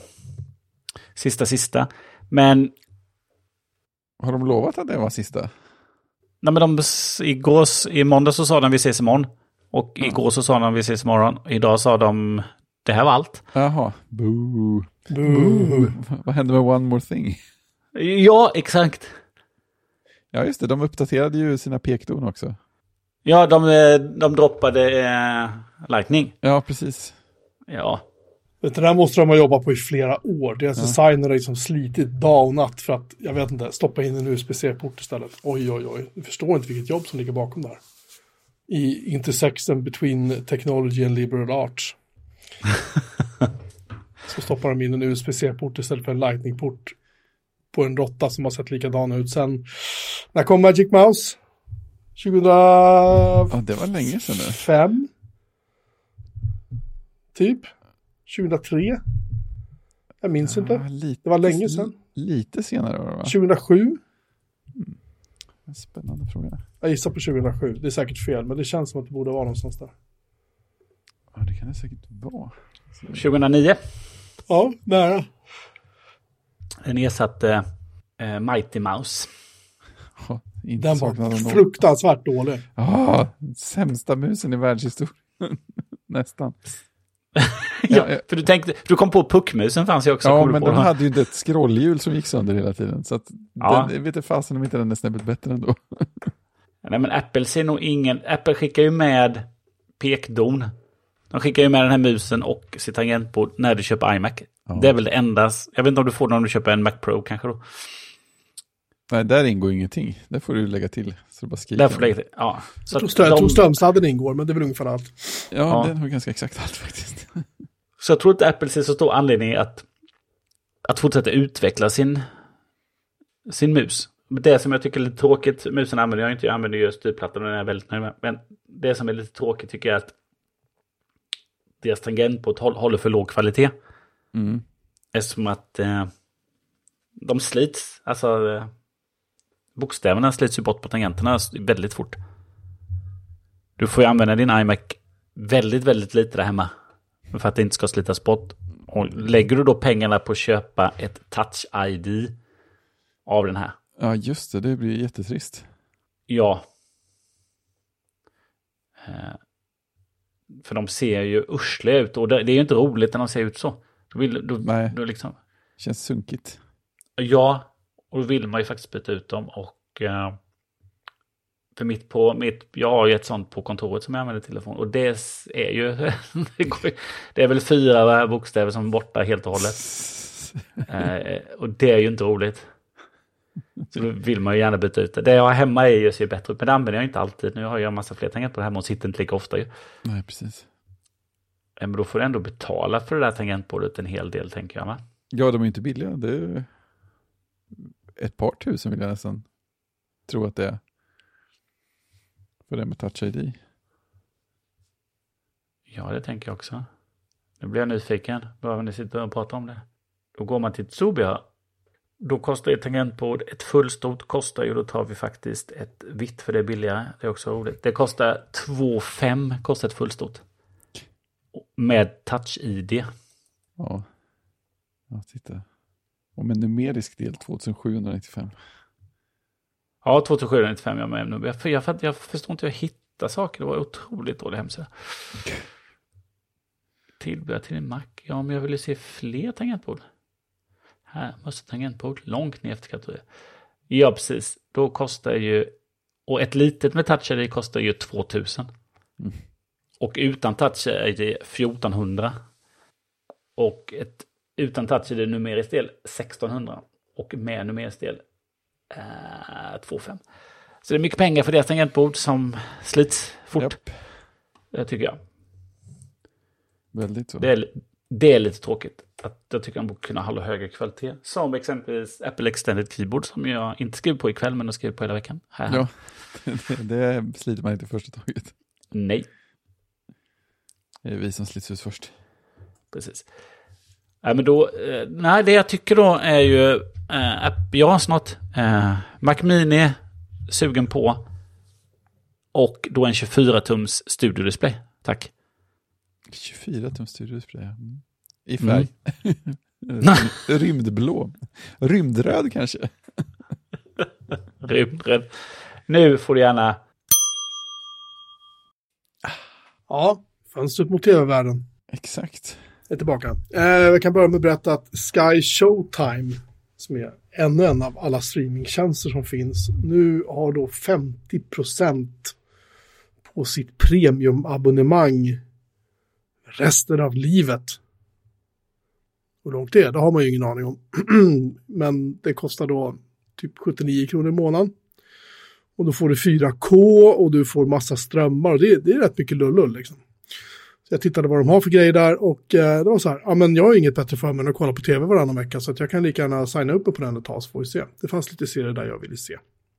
sista. Men har de lovat att det var sista? Nej, men i måndag så sa de vi ses imorgon. Och igår så sa de vi ses imorgon. Idag sa de det här var allt. Jaha. Boo. Vad hände med One More Thing? Ja, exakt. Ja, just det. De uppdaterade ju sina pekdon också. Ja, de droppade Lightning. Ja, precis. Ja. Det där måste de ha jobbat på i flera år. Deras designer som slitit dag och natt för att, jag vet inte, stoppa in en USB-C-port istället. Oj. Du förstår inte vilket jobb som ligger bakom där. I intersection between technology and liberal arts. Så stoppar de in en USB-C-port istället för en Lightning-port på en råtta som har sett likadan ut sen. När kom Magic Mouse? 2005? Ja, det var länge sedan nu. Typ? 2003? Jag minns inte. Det var länge sedan. Lite senare var det, va? 2007? Spännande fråga. Jag gissar på 2007. Det är säkert fel, men det känns som att det borde vara någonstans där. Ja, det kan det säkert vara. 2009. Ja, nära. Den ersatte Mighty Mouse. Ja, den var fruktansvärt dålig. Ja, sämsta musen i världshistorien. Nästan. Ja, för du kom på puckmusen fanns ju också. Ja, men den hade ju inte ett scrollhjul som gick sönder hela tiden. Så att jag vet inte fasen om inte den är snäppet bättre ändå. Nej, men Apple ser nog ingen... Apple skickar ju med pekdon. De skickar ju med den här musen och sitt tangentbord när du köper iMac. Ja. Det är väl det enda... Jag vet inte om du får den om du köper en Mac Pro kanske då. Nej, där ingår ingenting. Där får du lägga till. Så du bara skriker. Där får du lägga till, ja. Så jag tror strömsladden ingår, men det är väl ungefär allt. Ja, den har ganska exakt allt faktiskt. Så jag tror inte Apple ser så stor anledning att fortsätta utveckla sin mus. Det som jag tycker är lite tråkigt, musen använder jag inte, jag använder ju styrplattan och den är väldigt nöjd med. Men det som är lite tråkigt tycker jag är att deras tangentbord håller för låg kvalitet. Mm. Eftersom att de slits, alltså bokstäverna slits ju bort på tangenterna väldigt fort. Du får ju använda din iMac väldigt, väldigt lite där hemma för att det inte ska slitas bort. Och lägger du då pengarna på att köpa ett Touch-ID av den här. Ja, just det. Det blir jättetrist. Ja. För de ser ju ursliga ut. Och det är ju inte roligt när de ser ut så. Nej, då liksom... känns sunkigt. Ja, och då vill man ju faktiskt byta ut dem. Och för jag har ju ett sånt på kontoret som jag använder telefon. Och det är ju... det är väl 4 bokstäver som är borta helt och hållet. Och det är ju inte roligt. Så då vill man ju gärna byta ut det. Det jag har hemma är ju ser bättre ut. Men det använder jag inte alltid. Nu har jag en massa fler tangentbord hemma och sitter inte lika ofta ju. Nej, precis. Men då får du ändå betala för det där tangentbordet en hel del, tänker jag, va? Ja, de är inte billiga. Det är ett par tusen vill jag nästan tro att det är. För det med Touch ID. Ja, det tänker jag också. Nu blir jag nyfiken. Bara ni sitter och pratar om det. Då går man till Tsubia. Då kostar ett tangentbord, ett fullstort kostar ju, då tar vi faktiskt ett vitt för det är billigare. Det är också roligt. Det kostar 2,5 kostar ett fullstort. Med Touch-ID. Ja, titta. Och med numerisk del 2795. Ja, 2795 jag med nu. Jag förstår inte hur jag hittar saker. Det var otroligt dålig hemsida. Tillbehör till en Mac. Ja, men jag vill ju se fler tangentbord. Här måste tangentbord långt ner efter kategori. Ja, precis. Då kostar ju... Och ett litet med Touch-ID kostar ju 2000. Mm. Och utan Touch-ID 1400. Och ett utan Touch-ID numerisk del 1600. Och med numerisk del 2,5. Så det är mycket pengar för deras tangentbord som slits fort. Yep. Det tycker jag. Väldigt så. Det är lite tråkigt. Att jag tycker att man borde kunna hålla högre kvalitet. Som exempelvis Apple Extended Keyboard som jag inte skriver på ikväll men jag skriver på hela veckan. Här. Ja, det sliter man inte första taget. Nej. Det är vi som slits ut först. Precis. Men då, det jag tycker då är ju jag har snart Mac Mini sugen på och då en 24-tums studiodisplay. Tack. 24-tums studiodisplay. Mm. I färg. Rymdblå. Rymdröd kanske. Rymdröd. Nu får du gärna... Ja, fönstret mot tv-världen. Exakt. Jag är tillbaka. Jag kan börja med att berätta att Sky Showtime, som är ännu en av alla streamingtjänster som finns, nu har då 50% på sitt premiumabonnemang resten av livet. Hur långt det är, det har man ju ingen aning om. Men det kostar då typ 79 kronor i månaden. Och då får du 4K och du får massa strömmar. Och det är rätt mycket lullull liksom. Så jag tittade vad de har för grejer där. Och det var så här, ja men jag har inget bättre för mig än att kolla på tv varannan vecka. Så att jag kan lika gärna signa upp på den ett tag så får vi se. Det fanns lite serier där jag ville se.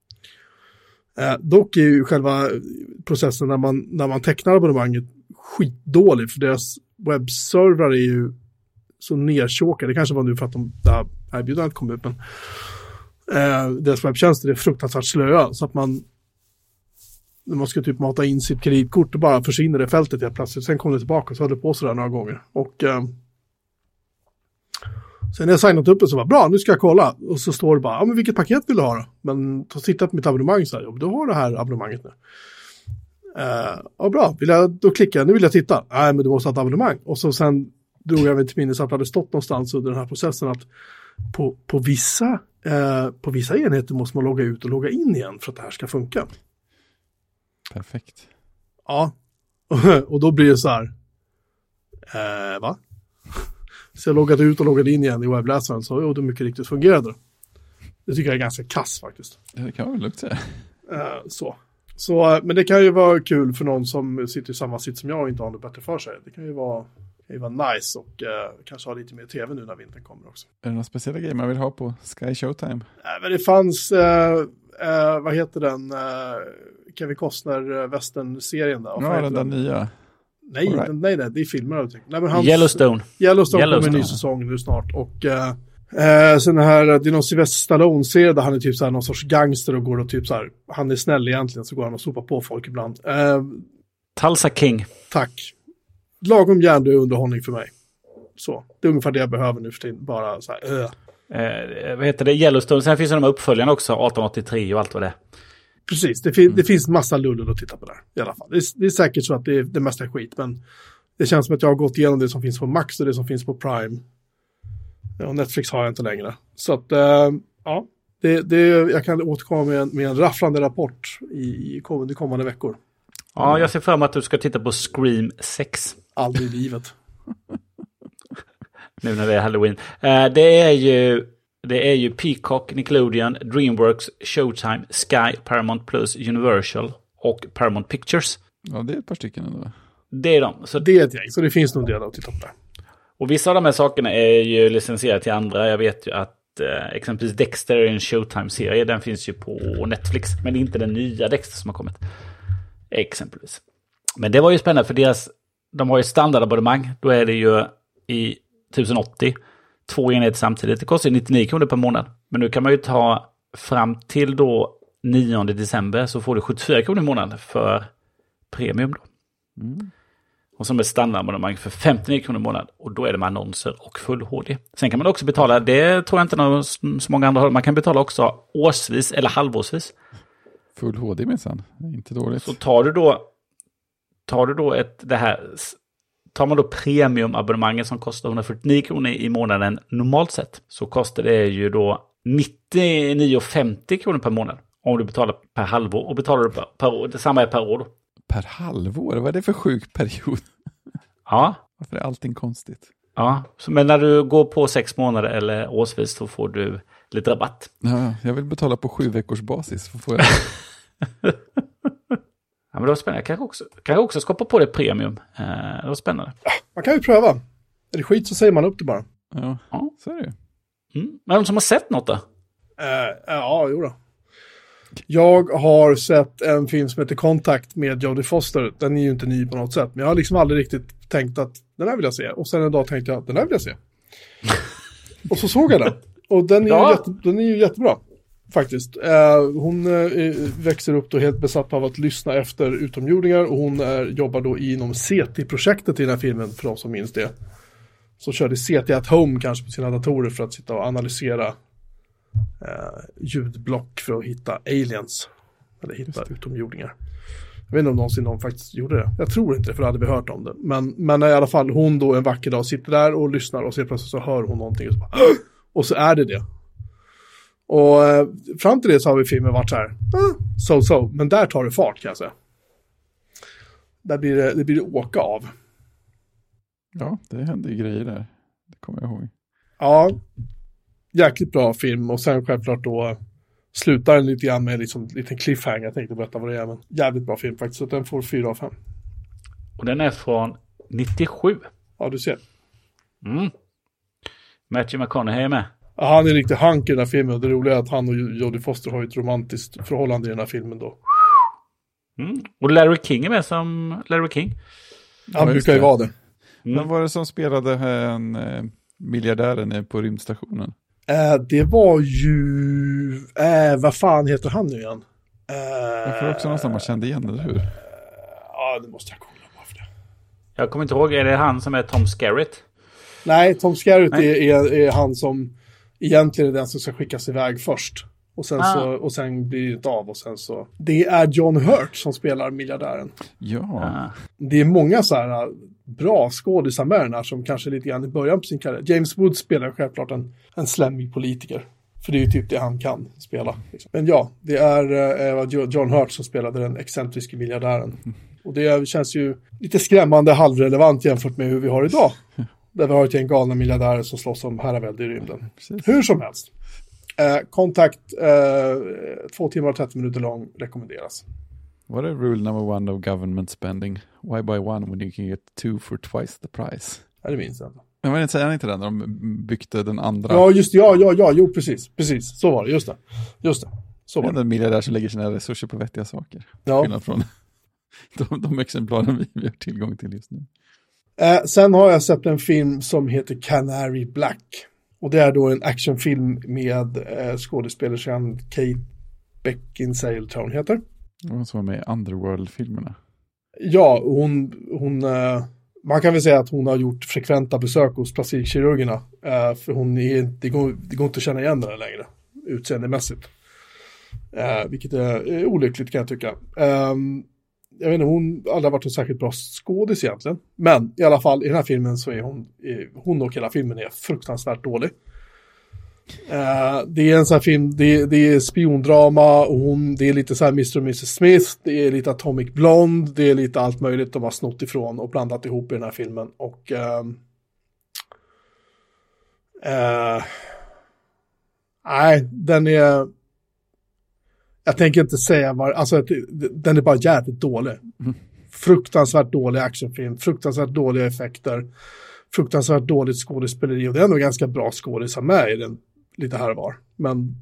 Dock är ju själva processen när man tecknar abonnemanget skitdålig. För deras webbservrar är ju så nertjåkade. Det kanske var nu för att det här erbjudandet kom ut. Men deras webbtjänster är fruktansvärt slöa. Så att när man ska typ mata in sitt kreditkort och bara försvinner det fältet helt plötsligt. Sen kommer det tillbaka och så höll det på sådär några gånger. Och sen när jag signat upp det så var bra, nu ska jag kolla. Och så står det bara, ja men vilket paket vill du ha då? Men så tittar jag på mitt abonnemang så här, ja, då har det här abonnemanget nu. Ja bra, då klickar jag, nu vill jag titta. Nej men du måste ha ett abonnemang. Och så sen drog jag mig till minnes att det hade stått någonstans under den här processen att på vissa enheter måste man logga ut och logga in igen för att det här ska funka. Perfekt. Ja, och då blir det så här, va? Så jag loggade ut och loggade in igen i webbläsaren så det mycket riktigt fungerade. Det tycker jag är ganska kass faktiskt. Det kan man väl lukta säga. Så, men det kan ju vara kul för någon som sitter i samma sitt som jag och inte har något bättre för sig. Det kan ju vara nice och kanske ha lite mer tv nu när vintern kommer också. Är det några speciella grejer man vill ha på Sky Showtime? Men det fanns, vad heter den, Kevin Costner western-serien där. Ja, den nya. Nej, right. nej, det är filmer. Nej, men Yellowstone kommer en ny säsong nu snart. Och sen här, det är någon Sylvester Stallone-serie där han är typ så här någon sorts gangster och går och typ så här, han är snäll egentligen så går han och sopar på folk ibland. Tulsa King. Tack. Lagom hjärndöd underhållning för mig. Så, det är ungefär det jag behöver nu för tiden. Bara så här, vad heter det? Yellowstone. Sen finns det de här uppföljarna också. 1883 och allt vad det är. Precis, det finns massa lullor att titta på där i alla fall. Det är säkert så att det mesta är skit, men det känns som att jag har gått igenom det som finns på Max och det som finns på Prime. Och Netflix har jag inte längre. Så att, ja, jag kan återkomma med en rafflande rapport i kommande veckor. Ja, jag ser fram emot att du ska titta på Scream 6. Aldrig i livet. Nu när det är Halloween. Det är ju Peacock, Nickelodeon, DreamWorks, Showtime, Sky, Paramount Plus, Universal och Paramount Pictures. Ja, det är ett par stycken ändå. Det är de. Så det är ett gäng, så det finns nog delar att titta på där. Och vissa av de här sakerna är ju licensierade till andra. Jag vet ju att exempelvis Dexter är en Showtime-serie. Den finns ju på Netflix. Men det är inte den nya Dexter som har kommit. Exempelvis. Men det var ju spännande för de har ju standardabonnemang. Då är det ju i 1080 2 enheter samtidigt. Det kostar 99 kronor per månad. Men nu kan man ju ta fram till då 9 december så får du 74 kronor i månaden för premium då. Mm. Och som är standardabonnemang för 59 kronor i månaden. Och då är det med annonser och full HD. Sen kan man också betala, det tror jag inte så många andra har. Man kan betala också årsvis eller halvårsvis. Full HD minsann, inte dåligt. Så tar du då tar man då premiumabonnemanget som kostar 149 kronor i månaden normalt sett. Så kostar det ju då 99,50 kronor per månad. Om du betalar per halvår och betalar du per år. Detsamma är per år då. Per halvår? Vad är det för sjuk period? Ja. Varför är allting konstigt? Ja, men när du går på 6 månader eller årsvis så får du lite rabatt. Ja, jag vill betala på 7 veckors basis. Får jag... Ja, men det var spännande. Kanske också skapa på det premium. Det var spännande. Man kan ju pröva. Är det skit så säger man upp det bara. Ja. Så är det ju. Men de som har sett något då? Ja, jo då. Jag har sett en film som heter Kontakt med Jodie Foster. Den är ju inte ny på något sätt. Men jag har liksom aldrig riktigt tänkt att den här vill jag se. Och sen en dag tänkte jag att den här vill jag se. Och så såg jag den. Och den är ju jättebra. Faktiskt. Hon växer upp då helt besatt av att lyssna efter utomjordingar. Och hon jobbar då inom SETI-projektet i den här filmen, för de som minns det. Så körde SETI at home kanske på sina datorer för att sitta och analysera ljudblock för att hitta aliens. Eller hitta utomjordingar. Jag vet inte om någon faktiskt gjorde det. Jag tror inte det, för då hade vi hört om det. Men i alla fall, hon då en vacker dag sitter där och lyssnar och så plötsligt så hör hon någonting och så är det. Och fram till det så har vi filmen varit så här, so, men där tar det fart kan jag säga. Där blir det åka av. Ja, det hände ju grejer där. Det kommer jag ihåg. Ja, jäkligt bra film. Och sen självklart då slutar den lite grann med liksom en liten cliffhanger. Jag tänkte berätta vad det är, men jävligt bra film faktiskt. Så den får 4 av 5. Och den är från 97. Ja, du ser. Matthew McConaughey är med. Ja, han är riktigt hank i den här filmen. Och det roliga är att han och Jodie Foster har ett romantiskt förhållande i den här filmen då. Och Larry King är med som Larry King. Han brukar ju vara det. Men var det som spelade en miljardären på rymdstationen? Det var ju... vad fan heter han nu igen? Jag får också någonstans man kände igen, eller hur? Ja, det måste jag kolla på för det. Jag kommer inte ihåg, är det han som är Tom Skerritt? Nej, Tom Skerritt är han som egentligen är den som ska skickas iväg först. Och sen blir det inte av. Och sen så... Det är John Hurt som spelar miljardären. Ja. Det är många så här bra skådisar med den här som kanske lite grann i början på sin karriär. James Woods spelar självklart en slemmig politiker. För det är ju typ det han kan spela. Liksom. Men ja, det är John Hurt som spelade den excentriska miljardären. Och det känns ju lite skrämmande halvrelevant jämfört med hur vi har idag. Där vi har ett gäng galna miljardärer som slåss om herravälde i rymden. Precis. Hur som helst. Kontakt 2 timmar och 30 minuter lång rekommenderas. What is rule number 1 of government spending? Why buy one when you can get 2 for twice the price? Ja, det minns jag. Men var säger han inte det när de byggde den andra? Ja, just jo, precis. Så var det, just det. Så var det. En miljardär som lägger sina resurser på vettiga saker. Ja. Skillnad från de exemplaren vi har tillgång till just nu. Sen har jag sett en film som heter Canary Black. Och det är då en actionfilm med skådespelerskan Kate Beckinsale, tror hon heter. Hon som var med i Underworld-filmerna. Ja, hon man kan väl säga att hon har gjort frekventa besök hos plastikkirurgerna. För det går inte att känna igen henne längre, utseendemässigt. Vilket är olyckligt kan jag tycka. Jag vet inte, hon har aldrig varit en särskilt bra skådis egentligen. Men i alla fall, i den här filmen så är hon och hela filmen är fruktansvärt dålig. Det är en sån här film, det är spiondrama och det är lite så här Mr. och Mrs. Smith, det är lite Atomic Blonde, det är lite allt möjligt de har snott ifrån och blandat ihop i den här filmen. Och nej, den är... Jag tänker inte säga den är bara jävligt dålig. Fruktansvärt dålig actionfilm, fruktansvärt dåliga effekter, fruktansvärt dåligt skådespeleri och det är ändå ganska bra skådisar med i den lite här och var. Men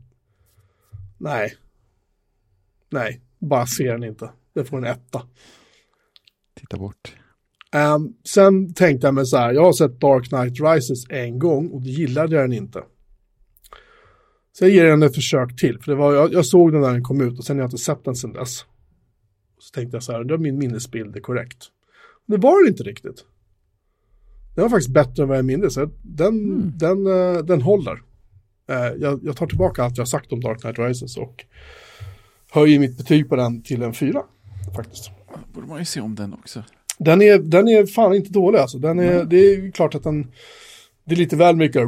nej, bara ser den inte. Det får en 1. Titta bort. Sen tänkte jag mig så här, jag har sett Dark Knight Rises en gång och det gillade jag den inte. Så jag ger den ett försök till. För jag såg den när den kom ut och sen har jag inte sett den sedan dess. Så tänkte jag så här, då min minnesbild är korrekt. Det var det inte riktigt. Den var faktiskt bättre än vad jag minns. Så den håller. Jag tar tillbaka allt jag har sagt om Dark Knight Rises och höjer mitt betyg på den till en 4. Faktiskt. Borde man ju se om den också. Den är fan inte dålig alltså. Det är klart att den... Det är lite väl mycket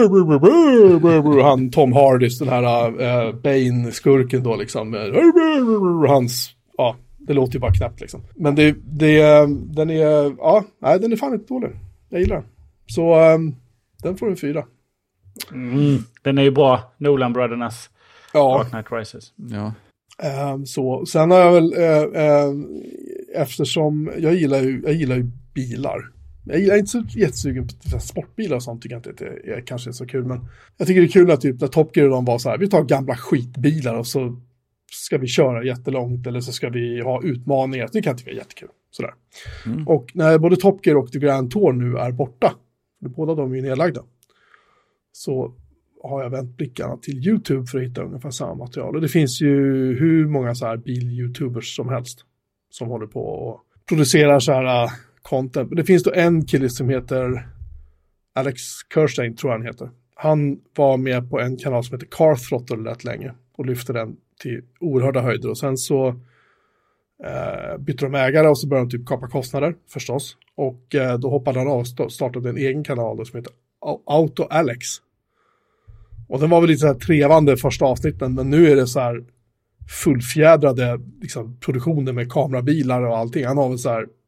han Tom Hardys, den här Bane-skurken då liksom. Hans, ja, det låter ju bara knappt liksom. Men den är fan inte dålig. Jag gillar den. Så den får en 4. Den är ju bra, Nolan-brödernas Dark Knight Rises. Ja. Så, sen har jag väl eftersom jag gillar ju bilar. Jag är inte så jättesugen på sportbilar och sånt, tycker jag inte det är kanske så kul, men jag tycker det är kul att typ när Top Gear de var så här, vi tar gamla skitbilar och så ska vi köra jättelångt eller så ska vi ha utmaningar. Det kan jag tycka är jättekul. Sådär. Och när både Top Gear och The Grand Tour nu är borta, för båda de är ju nedlagda, så har jag vänt blickarna till YouTube för att hitta ungefär samma material. Och det finns ju hur många så här bil-youtubers som helst som håller på och producerar så här content. Det finns då en kille som heter Alex Kirstein, tror jag han heter. Han var med på en kanal som heter Car Throttle rätt länge och lyfte den till oerhörda höjder. Och sen så bytte de ägare och så började de typ kapa kostnader förstås. Och då hoppade han av och startade en egen kanal som heter Auto Alex. Och den var väl lite så här trevande första avsnitten, men nu är det så här fullfjädrade liksom, produktioner med kamerabilar och allting. Han har väl så här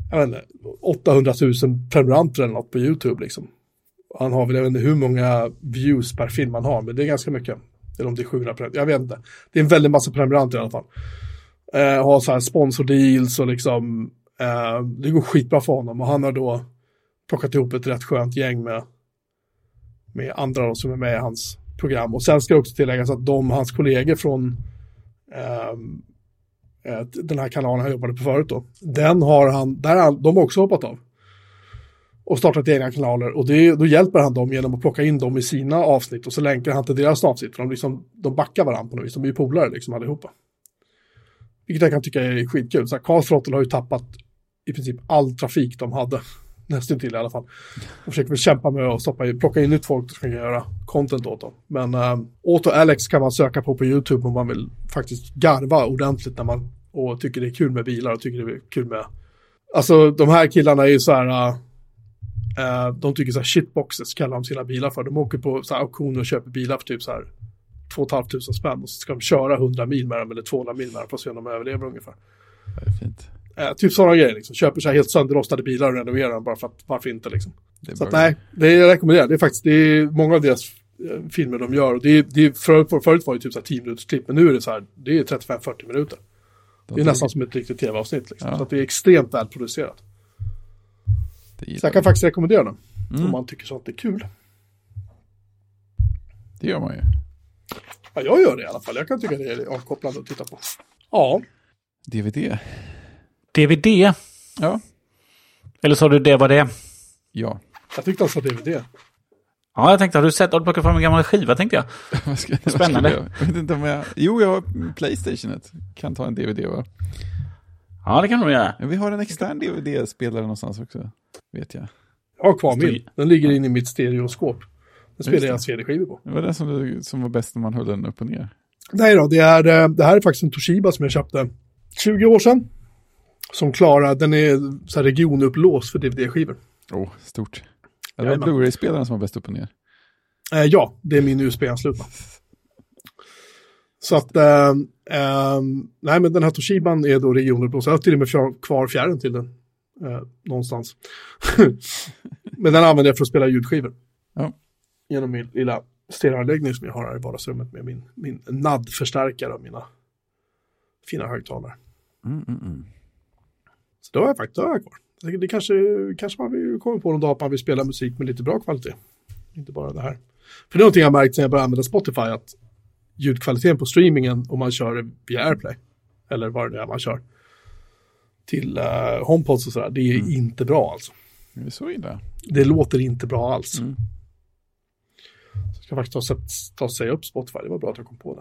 jag vet inte, 800 000 prenumeranter eller något på YouTube liksom. Han har väl, jag vet inte hur många views per film han har, men det är ganska mycket. Eller om det är 700 prenumeranter, jag vet inte. Det är en väldigt massa prenumeranter i alla fall. Har så här sponsordeals och liksom, det går skitbra för honom. Och han har då plockat ihop ett rätt skönt gäng med andra som är med i hans program. Och sen ska det också tilläggas att hans kollegor från den här kanalen han jobbade på förut då, de har också hoppat av och startat egna kanaler, och då hjälper han dem genom att plocka in dem i sina avsnitt, och så länkar han till deras avsnitt, för de backar varandra på något vis, de är ju polare liksom allihopa. Vilket jag kan tycka är skitkul. Så Karl Frottel har ju tappat i princip all trafik de hade, nästan till i alla fall. De försöker väl kämpa med att plocka in nytt folk som kan göra content åt dem. Men Otto Alex kan man söka på YouTube om man vill faktiskt garva ordentligt och tycker det är kul med bilar och tycker det är kul med... Alltså de här killarna är ju så här... de tycker så här shitboxes kallar de sina bilar för. De åker på så här auktioner och köper bilar för typ så här 2 500 spänn, och så ska de köra 100 mil med dem eller 200 mil med dem för att se om de överlever ungefär. Det är fint. Typ sådana grejer liksom. Köper så här helt sönderrostade bilar och renoverar dem bara för att, varför inte liksom. Så att nej, det är rekommenderat. Det är många av deras filmer de gör, och förut var det typ så här 10 minuters klipp, men nu är det så här, det är 35-40 minuter. Det är nästan som ett riktigt tv-avsnitt liksom. Ja. Så att det är extremt välproducerat. Så jag kan faktiskt rekommendera den om man tycker sånt är kul. Det gör man ju. Ja, jag gör det i alla fall. Jag kan tycka det är avkopplande att titta på. Ja. DVD? Ja. Eller sa du det var det? Ja. Jag tyckte han sa DVD. Ja, jag tänkte, har du plockat fram en gammal skiva, tänkte jag. Spännande. Jag vet inte om jag har PlayStationet. Kan ta en DVD, va? Ja, det kan de göra. Vi har en extern DVD-spelare någonstans också, vet jag. Jag har kvar min. Den ligger inne i mitt stereoskåp. Den spelar jag CD-skivor på. Det var det som var bäst när man höll den upp och ner. Nej då, det här är faktiskt en Toshiba som jag köpte 20 år sedan. Som den är så här regionupplåst för DVD-skivor. Stort. Det var Blu-ray-spelaren som var bäst upp och ner. Ja, det är min USB-anslutna. Så att, nej, men den här Toshiban är då regionupplåst. Jag har till och med kvar fjärren till den någonstans. Men den använder jag för att spela ljudskivor. Ja. Genom min lilla stereoanläggning som jag har här i vardagsrummet med min NAD-förstärkare och mina fina högtalare. Så då har jag faktiskt kvar. Det kanske man vill komma på någon dag att man vill spela musik med lite bra kvalitet. Inte bara det här. För det är någonting jag märkt när jag började använda Spotify, att ljudkvaliteten på streamingen, om man kör det via AirPlay eller vad det är man kör till HomePods och sådär, det är inte bra alltså. Det är så illa. Det låter inte bra alls. Så jag ska faktiskt ta och säga upp Spotify. Det var bra att jag kom på det.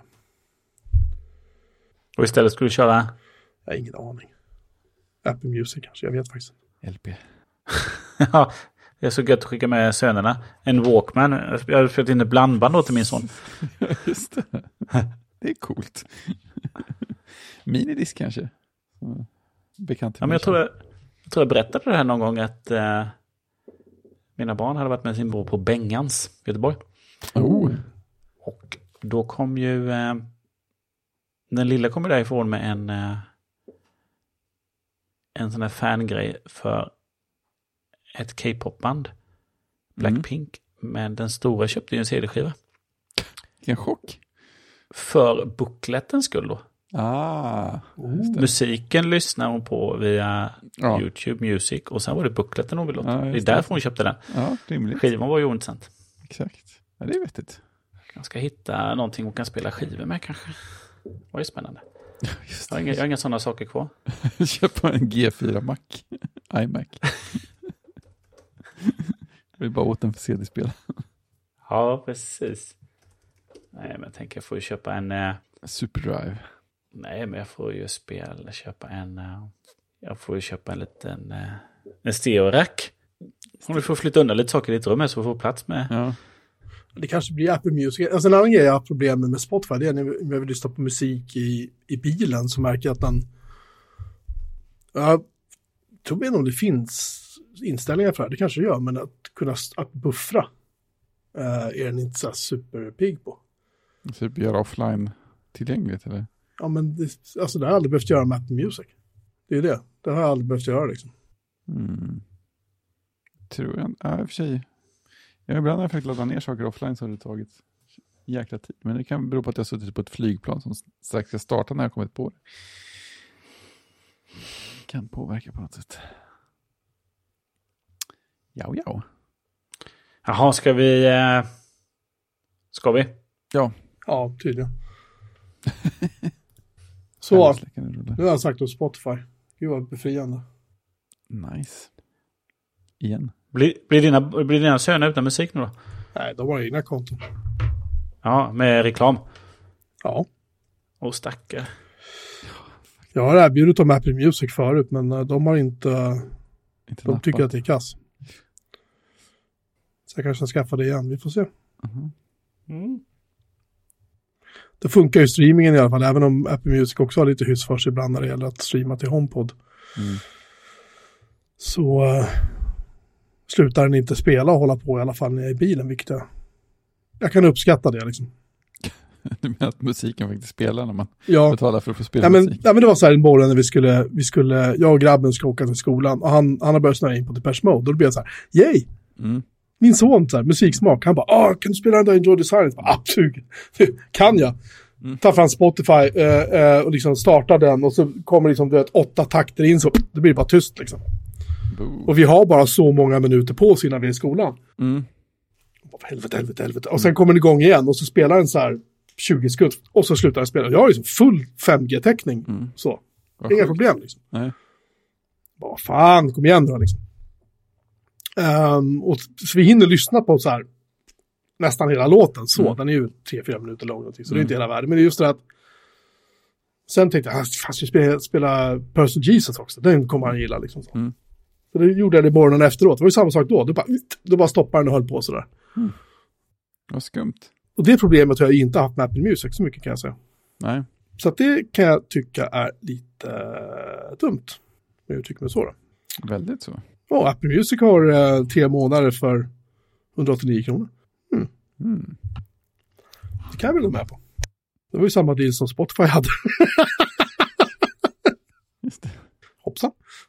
Och istället skulle du köra? Jag har ingen aning. Apple Music kanske, jag vet faktiskt. LP. Ja, det är så gött att skicka med sönerna. En Walkman. Jag har fått in ett blandband då till min son. Just det. Det är coolt. Minidisk kanske. Bekant. Ja, men jag tror jag berättade det här någon gång att mina barn hade varit med sin bror på Bengans i Göteborg. Och då kom ju den lilla kom därifrån med en sån här fangrej för ett K-pop-band, Blackpink, men den stora köpte ju en CD-skiva. Vilken chock. För bookletens skull då. Musiken lyssnar hon på via YouTube Music, och sen var det bookleten hon ville åt. Det är därför hon köpte den. Ja, rimligt. Skivan var ju ointressant. Exakt. Ja, det är vettigt. Jag ska hitta någonting hon kan spela skivor med kanske. Det var ju spännande. Jag har inga sådana saker kvar. Köpa en G4 Mac. iMac. Jag vill bara åt den för CD-spel. Ja, precis. Nej, men jag tänker jag får ju köpa en... Superdrive. Nej, men jag får ju köpa en... Jag får ju köpa en liten... En stereo-rack. Om vi får flytta undan lite saker i ditt rum så vi får plats med... Ja. Det kanske blir Apple Music. Alltså en annan grej jag har problem med Spotify, det är när jag vill lyssna på musik i bilen, så märker jag att den... Jag tror inte om det finns inställningar för det. Det kanske det gör, men att buffra är den inte så superpig på. Typ göra offline tillgängligt, eller? Ja, men det har jag aldrig behövt göra med Apple Music. Det är det. Det har jag aldrig behövt göra liksom. Tror jag. Ja, i och för sig. Ibland har jag försökt ladda ner saker offline så har det tagit jäkla tid. Men det kan bero på att jag har suttit på ett flygplan som strax ska starta när jag kommit på det. Kan påverka på något sätt. Ja. Jaha, ska vi... Ska vi? Ja. Ja, tydligen. Så, nu har jag sagt om Spotify. Gud vad befriande. Nice. Igen. Blir dina söner utan musik nu då? Nej, de har egna konton. Ja, med reklam. Ja. Och stackar. Jag har erbjudit dem Apple Music förut, men de har inte de tycker att det är kass. Så jag kanske ska skaffa det igen, vi får se. Det funkar ju streamingen i alla fall, även om Apple Music också har lite hyss för sig ibland när det gäller att streama till HomePod. Så slutar den inte spela och hålla på i alla fall när jag är i bilen, vilket jag kan uppskatta det liksom. Du menar att musiken faktiskt spelar när man betalar för att få spela musik? Ja, men det var så här en morgon när vi skulle, jag och grabben ska åka till skolan och han har börjat snöa in på Depeche Mode. Då blev jag så här, yay! Min son, så här, musiksmak, han bara, kan du spela den där Enjoy the Silence? Absolut, kan jag. Ta fram Spotify och liksom starta den och så kommer liksom 8 takter in så det blir bara tyst liksom. Och vi har bara så många minuter på oss innan vi är i skolan. Helvete. Och sen kommer den igång igen och så spelar den så här 20 skott och så slutar den spela. Jag har liksom full 5G-täckning. Så. Inga problem liksom. Nej. Bara fan, kom igen då liksom. Och så vi hinner lyssna på så här nästan hela låten så. Den är ju 3-4 minuter lång så det är inte hela världen. Men det är just det att sen tänkte jag, fast vi spela Person Jesus också. Den kommer han gilla liksom så. Så det gjorde jag det morgonen efteråt. Det var ju samma sak då. Då bara stoppade den och höll på sådär. Vad skumt. Och det problemet har jag inte haft med Apple Music så mycket kan jag säga. Nej. Så att det kan jag tycka är lite dumt. Men jag tycker mig så då. Väldigt så. Och Apple Music har 3 månader för 189 kronor. Det kan jag väl gå med på. Det var ju samma deal som Spotify hade. Just det. Hoppsan.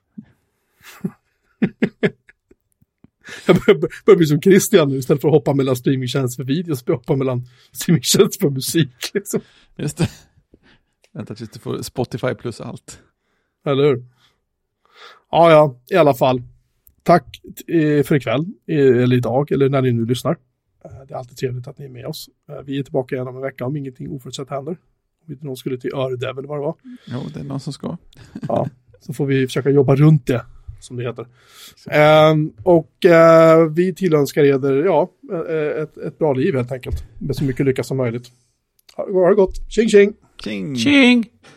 Jag börjar bli som Christian nu. Istället för att hoppa mellan streamingtjänst för videos så hoppa mellan streamingtjänst för musik liksom. Just det. Vänta tills du får Spotify plus allt. Eller hur? Ja, i alla fall. Tack för ikväll, eller idag, eller när ni nu lyssnar. Det är alltid trevligt att ni är med oss. Vi är tillbaka igen om en vecka om ingenting oförutsett händer. Om inte någon skulle till Öredäv eller vad det var. Jo, det är någon som ska. Ja, så får vi försöka jobba runt det, som det heter. Vi tillönskar er ett bra liv helt enkelt. Med så mycket lycka som möjligt. Ha det gott. Tjing, tjing! Tjing! Tjing!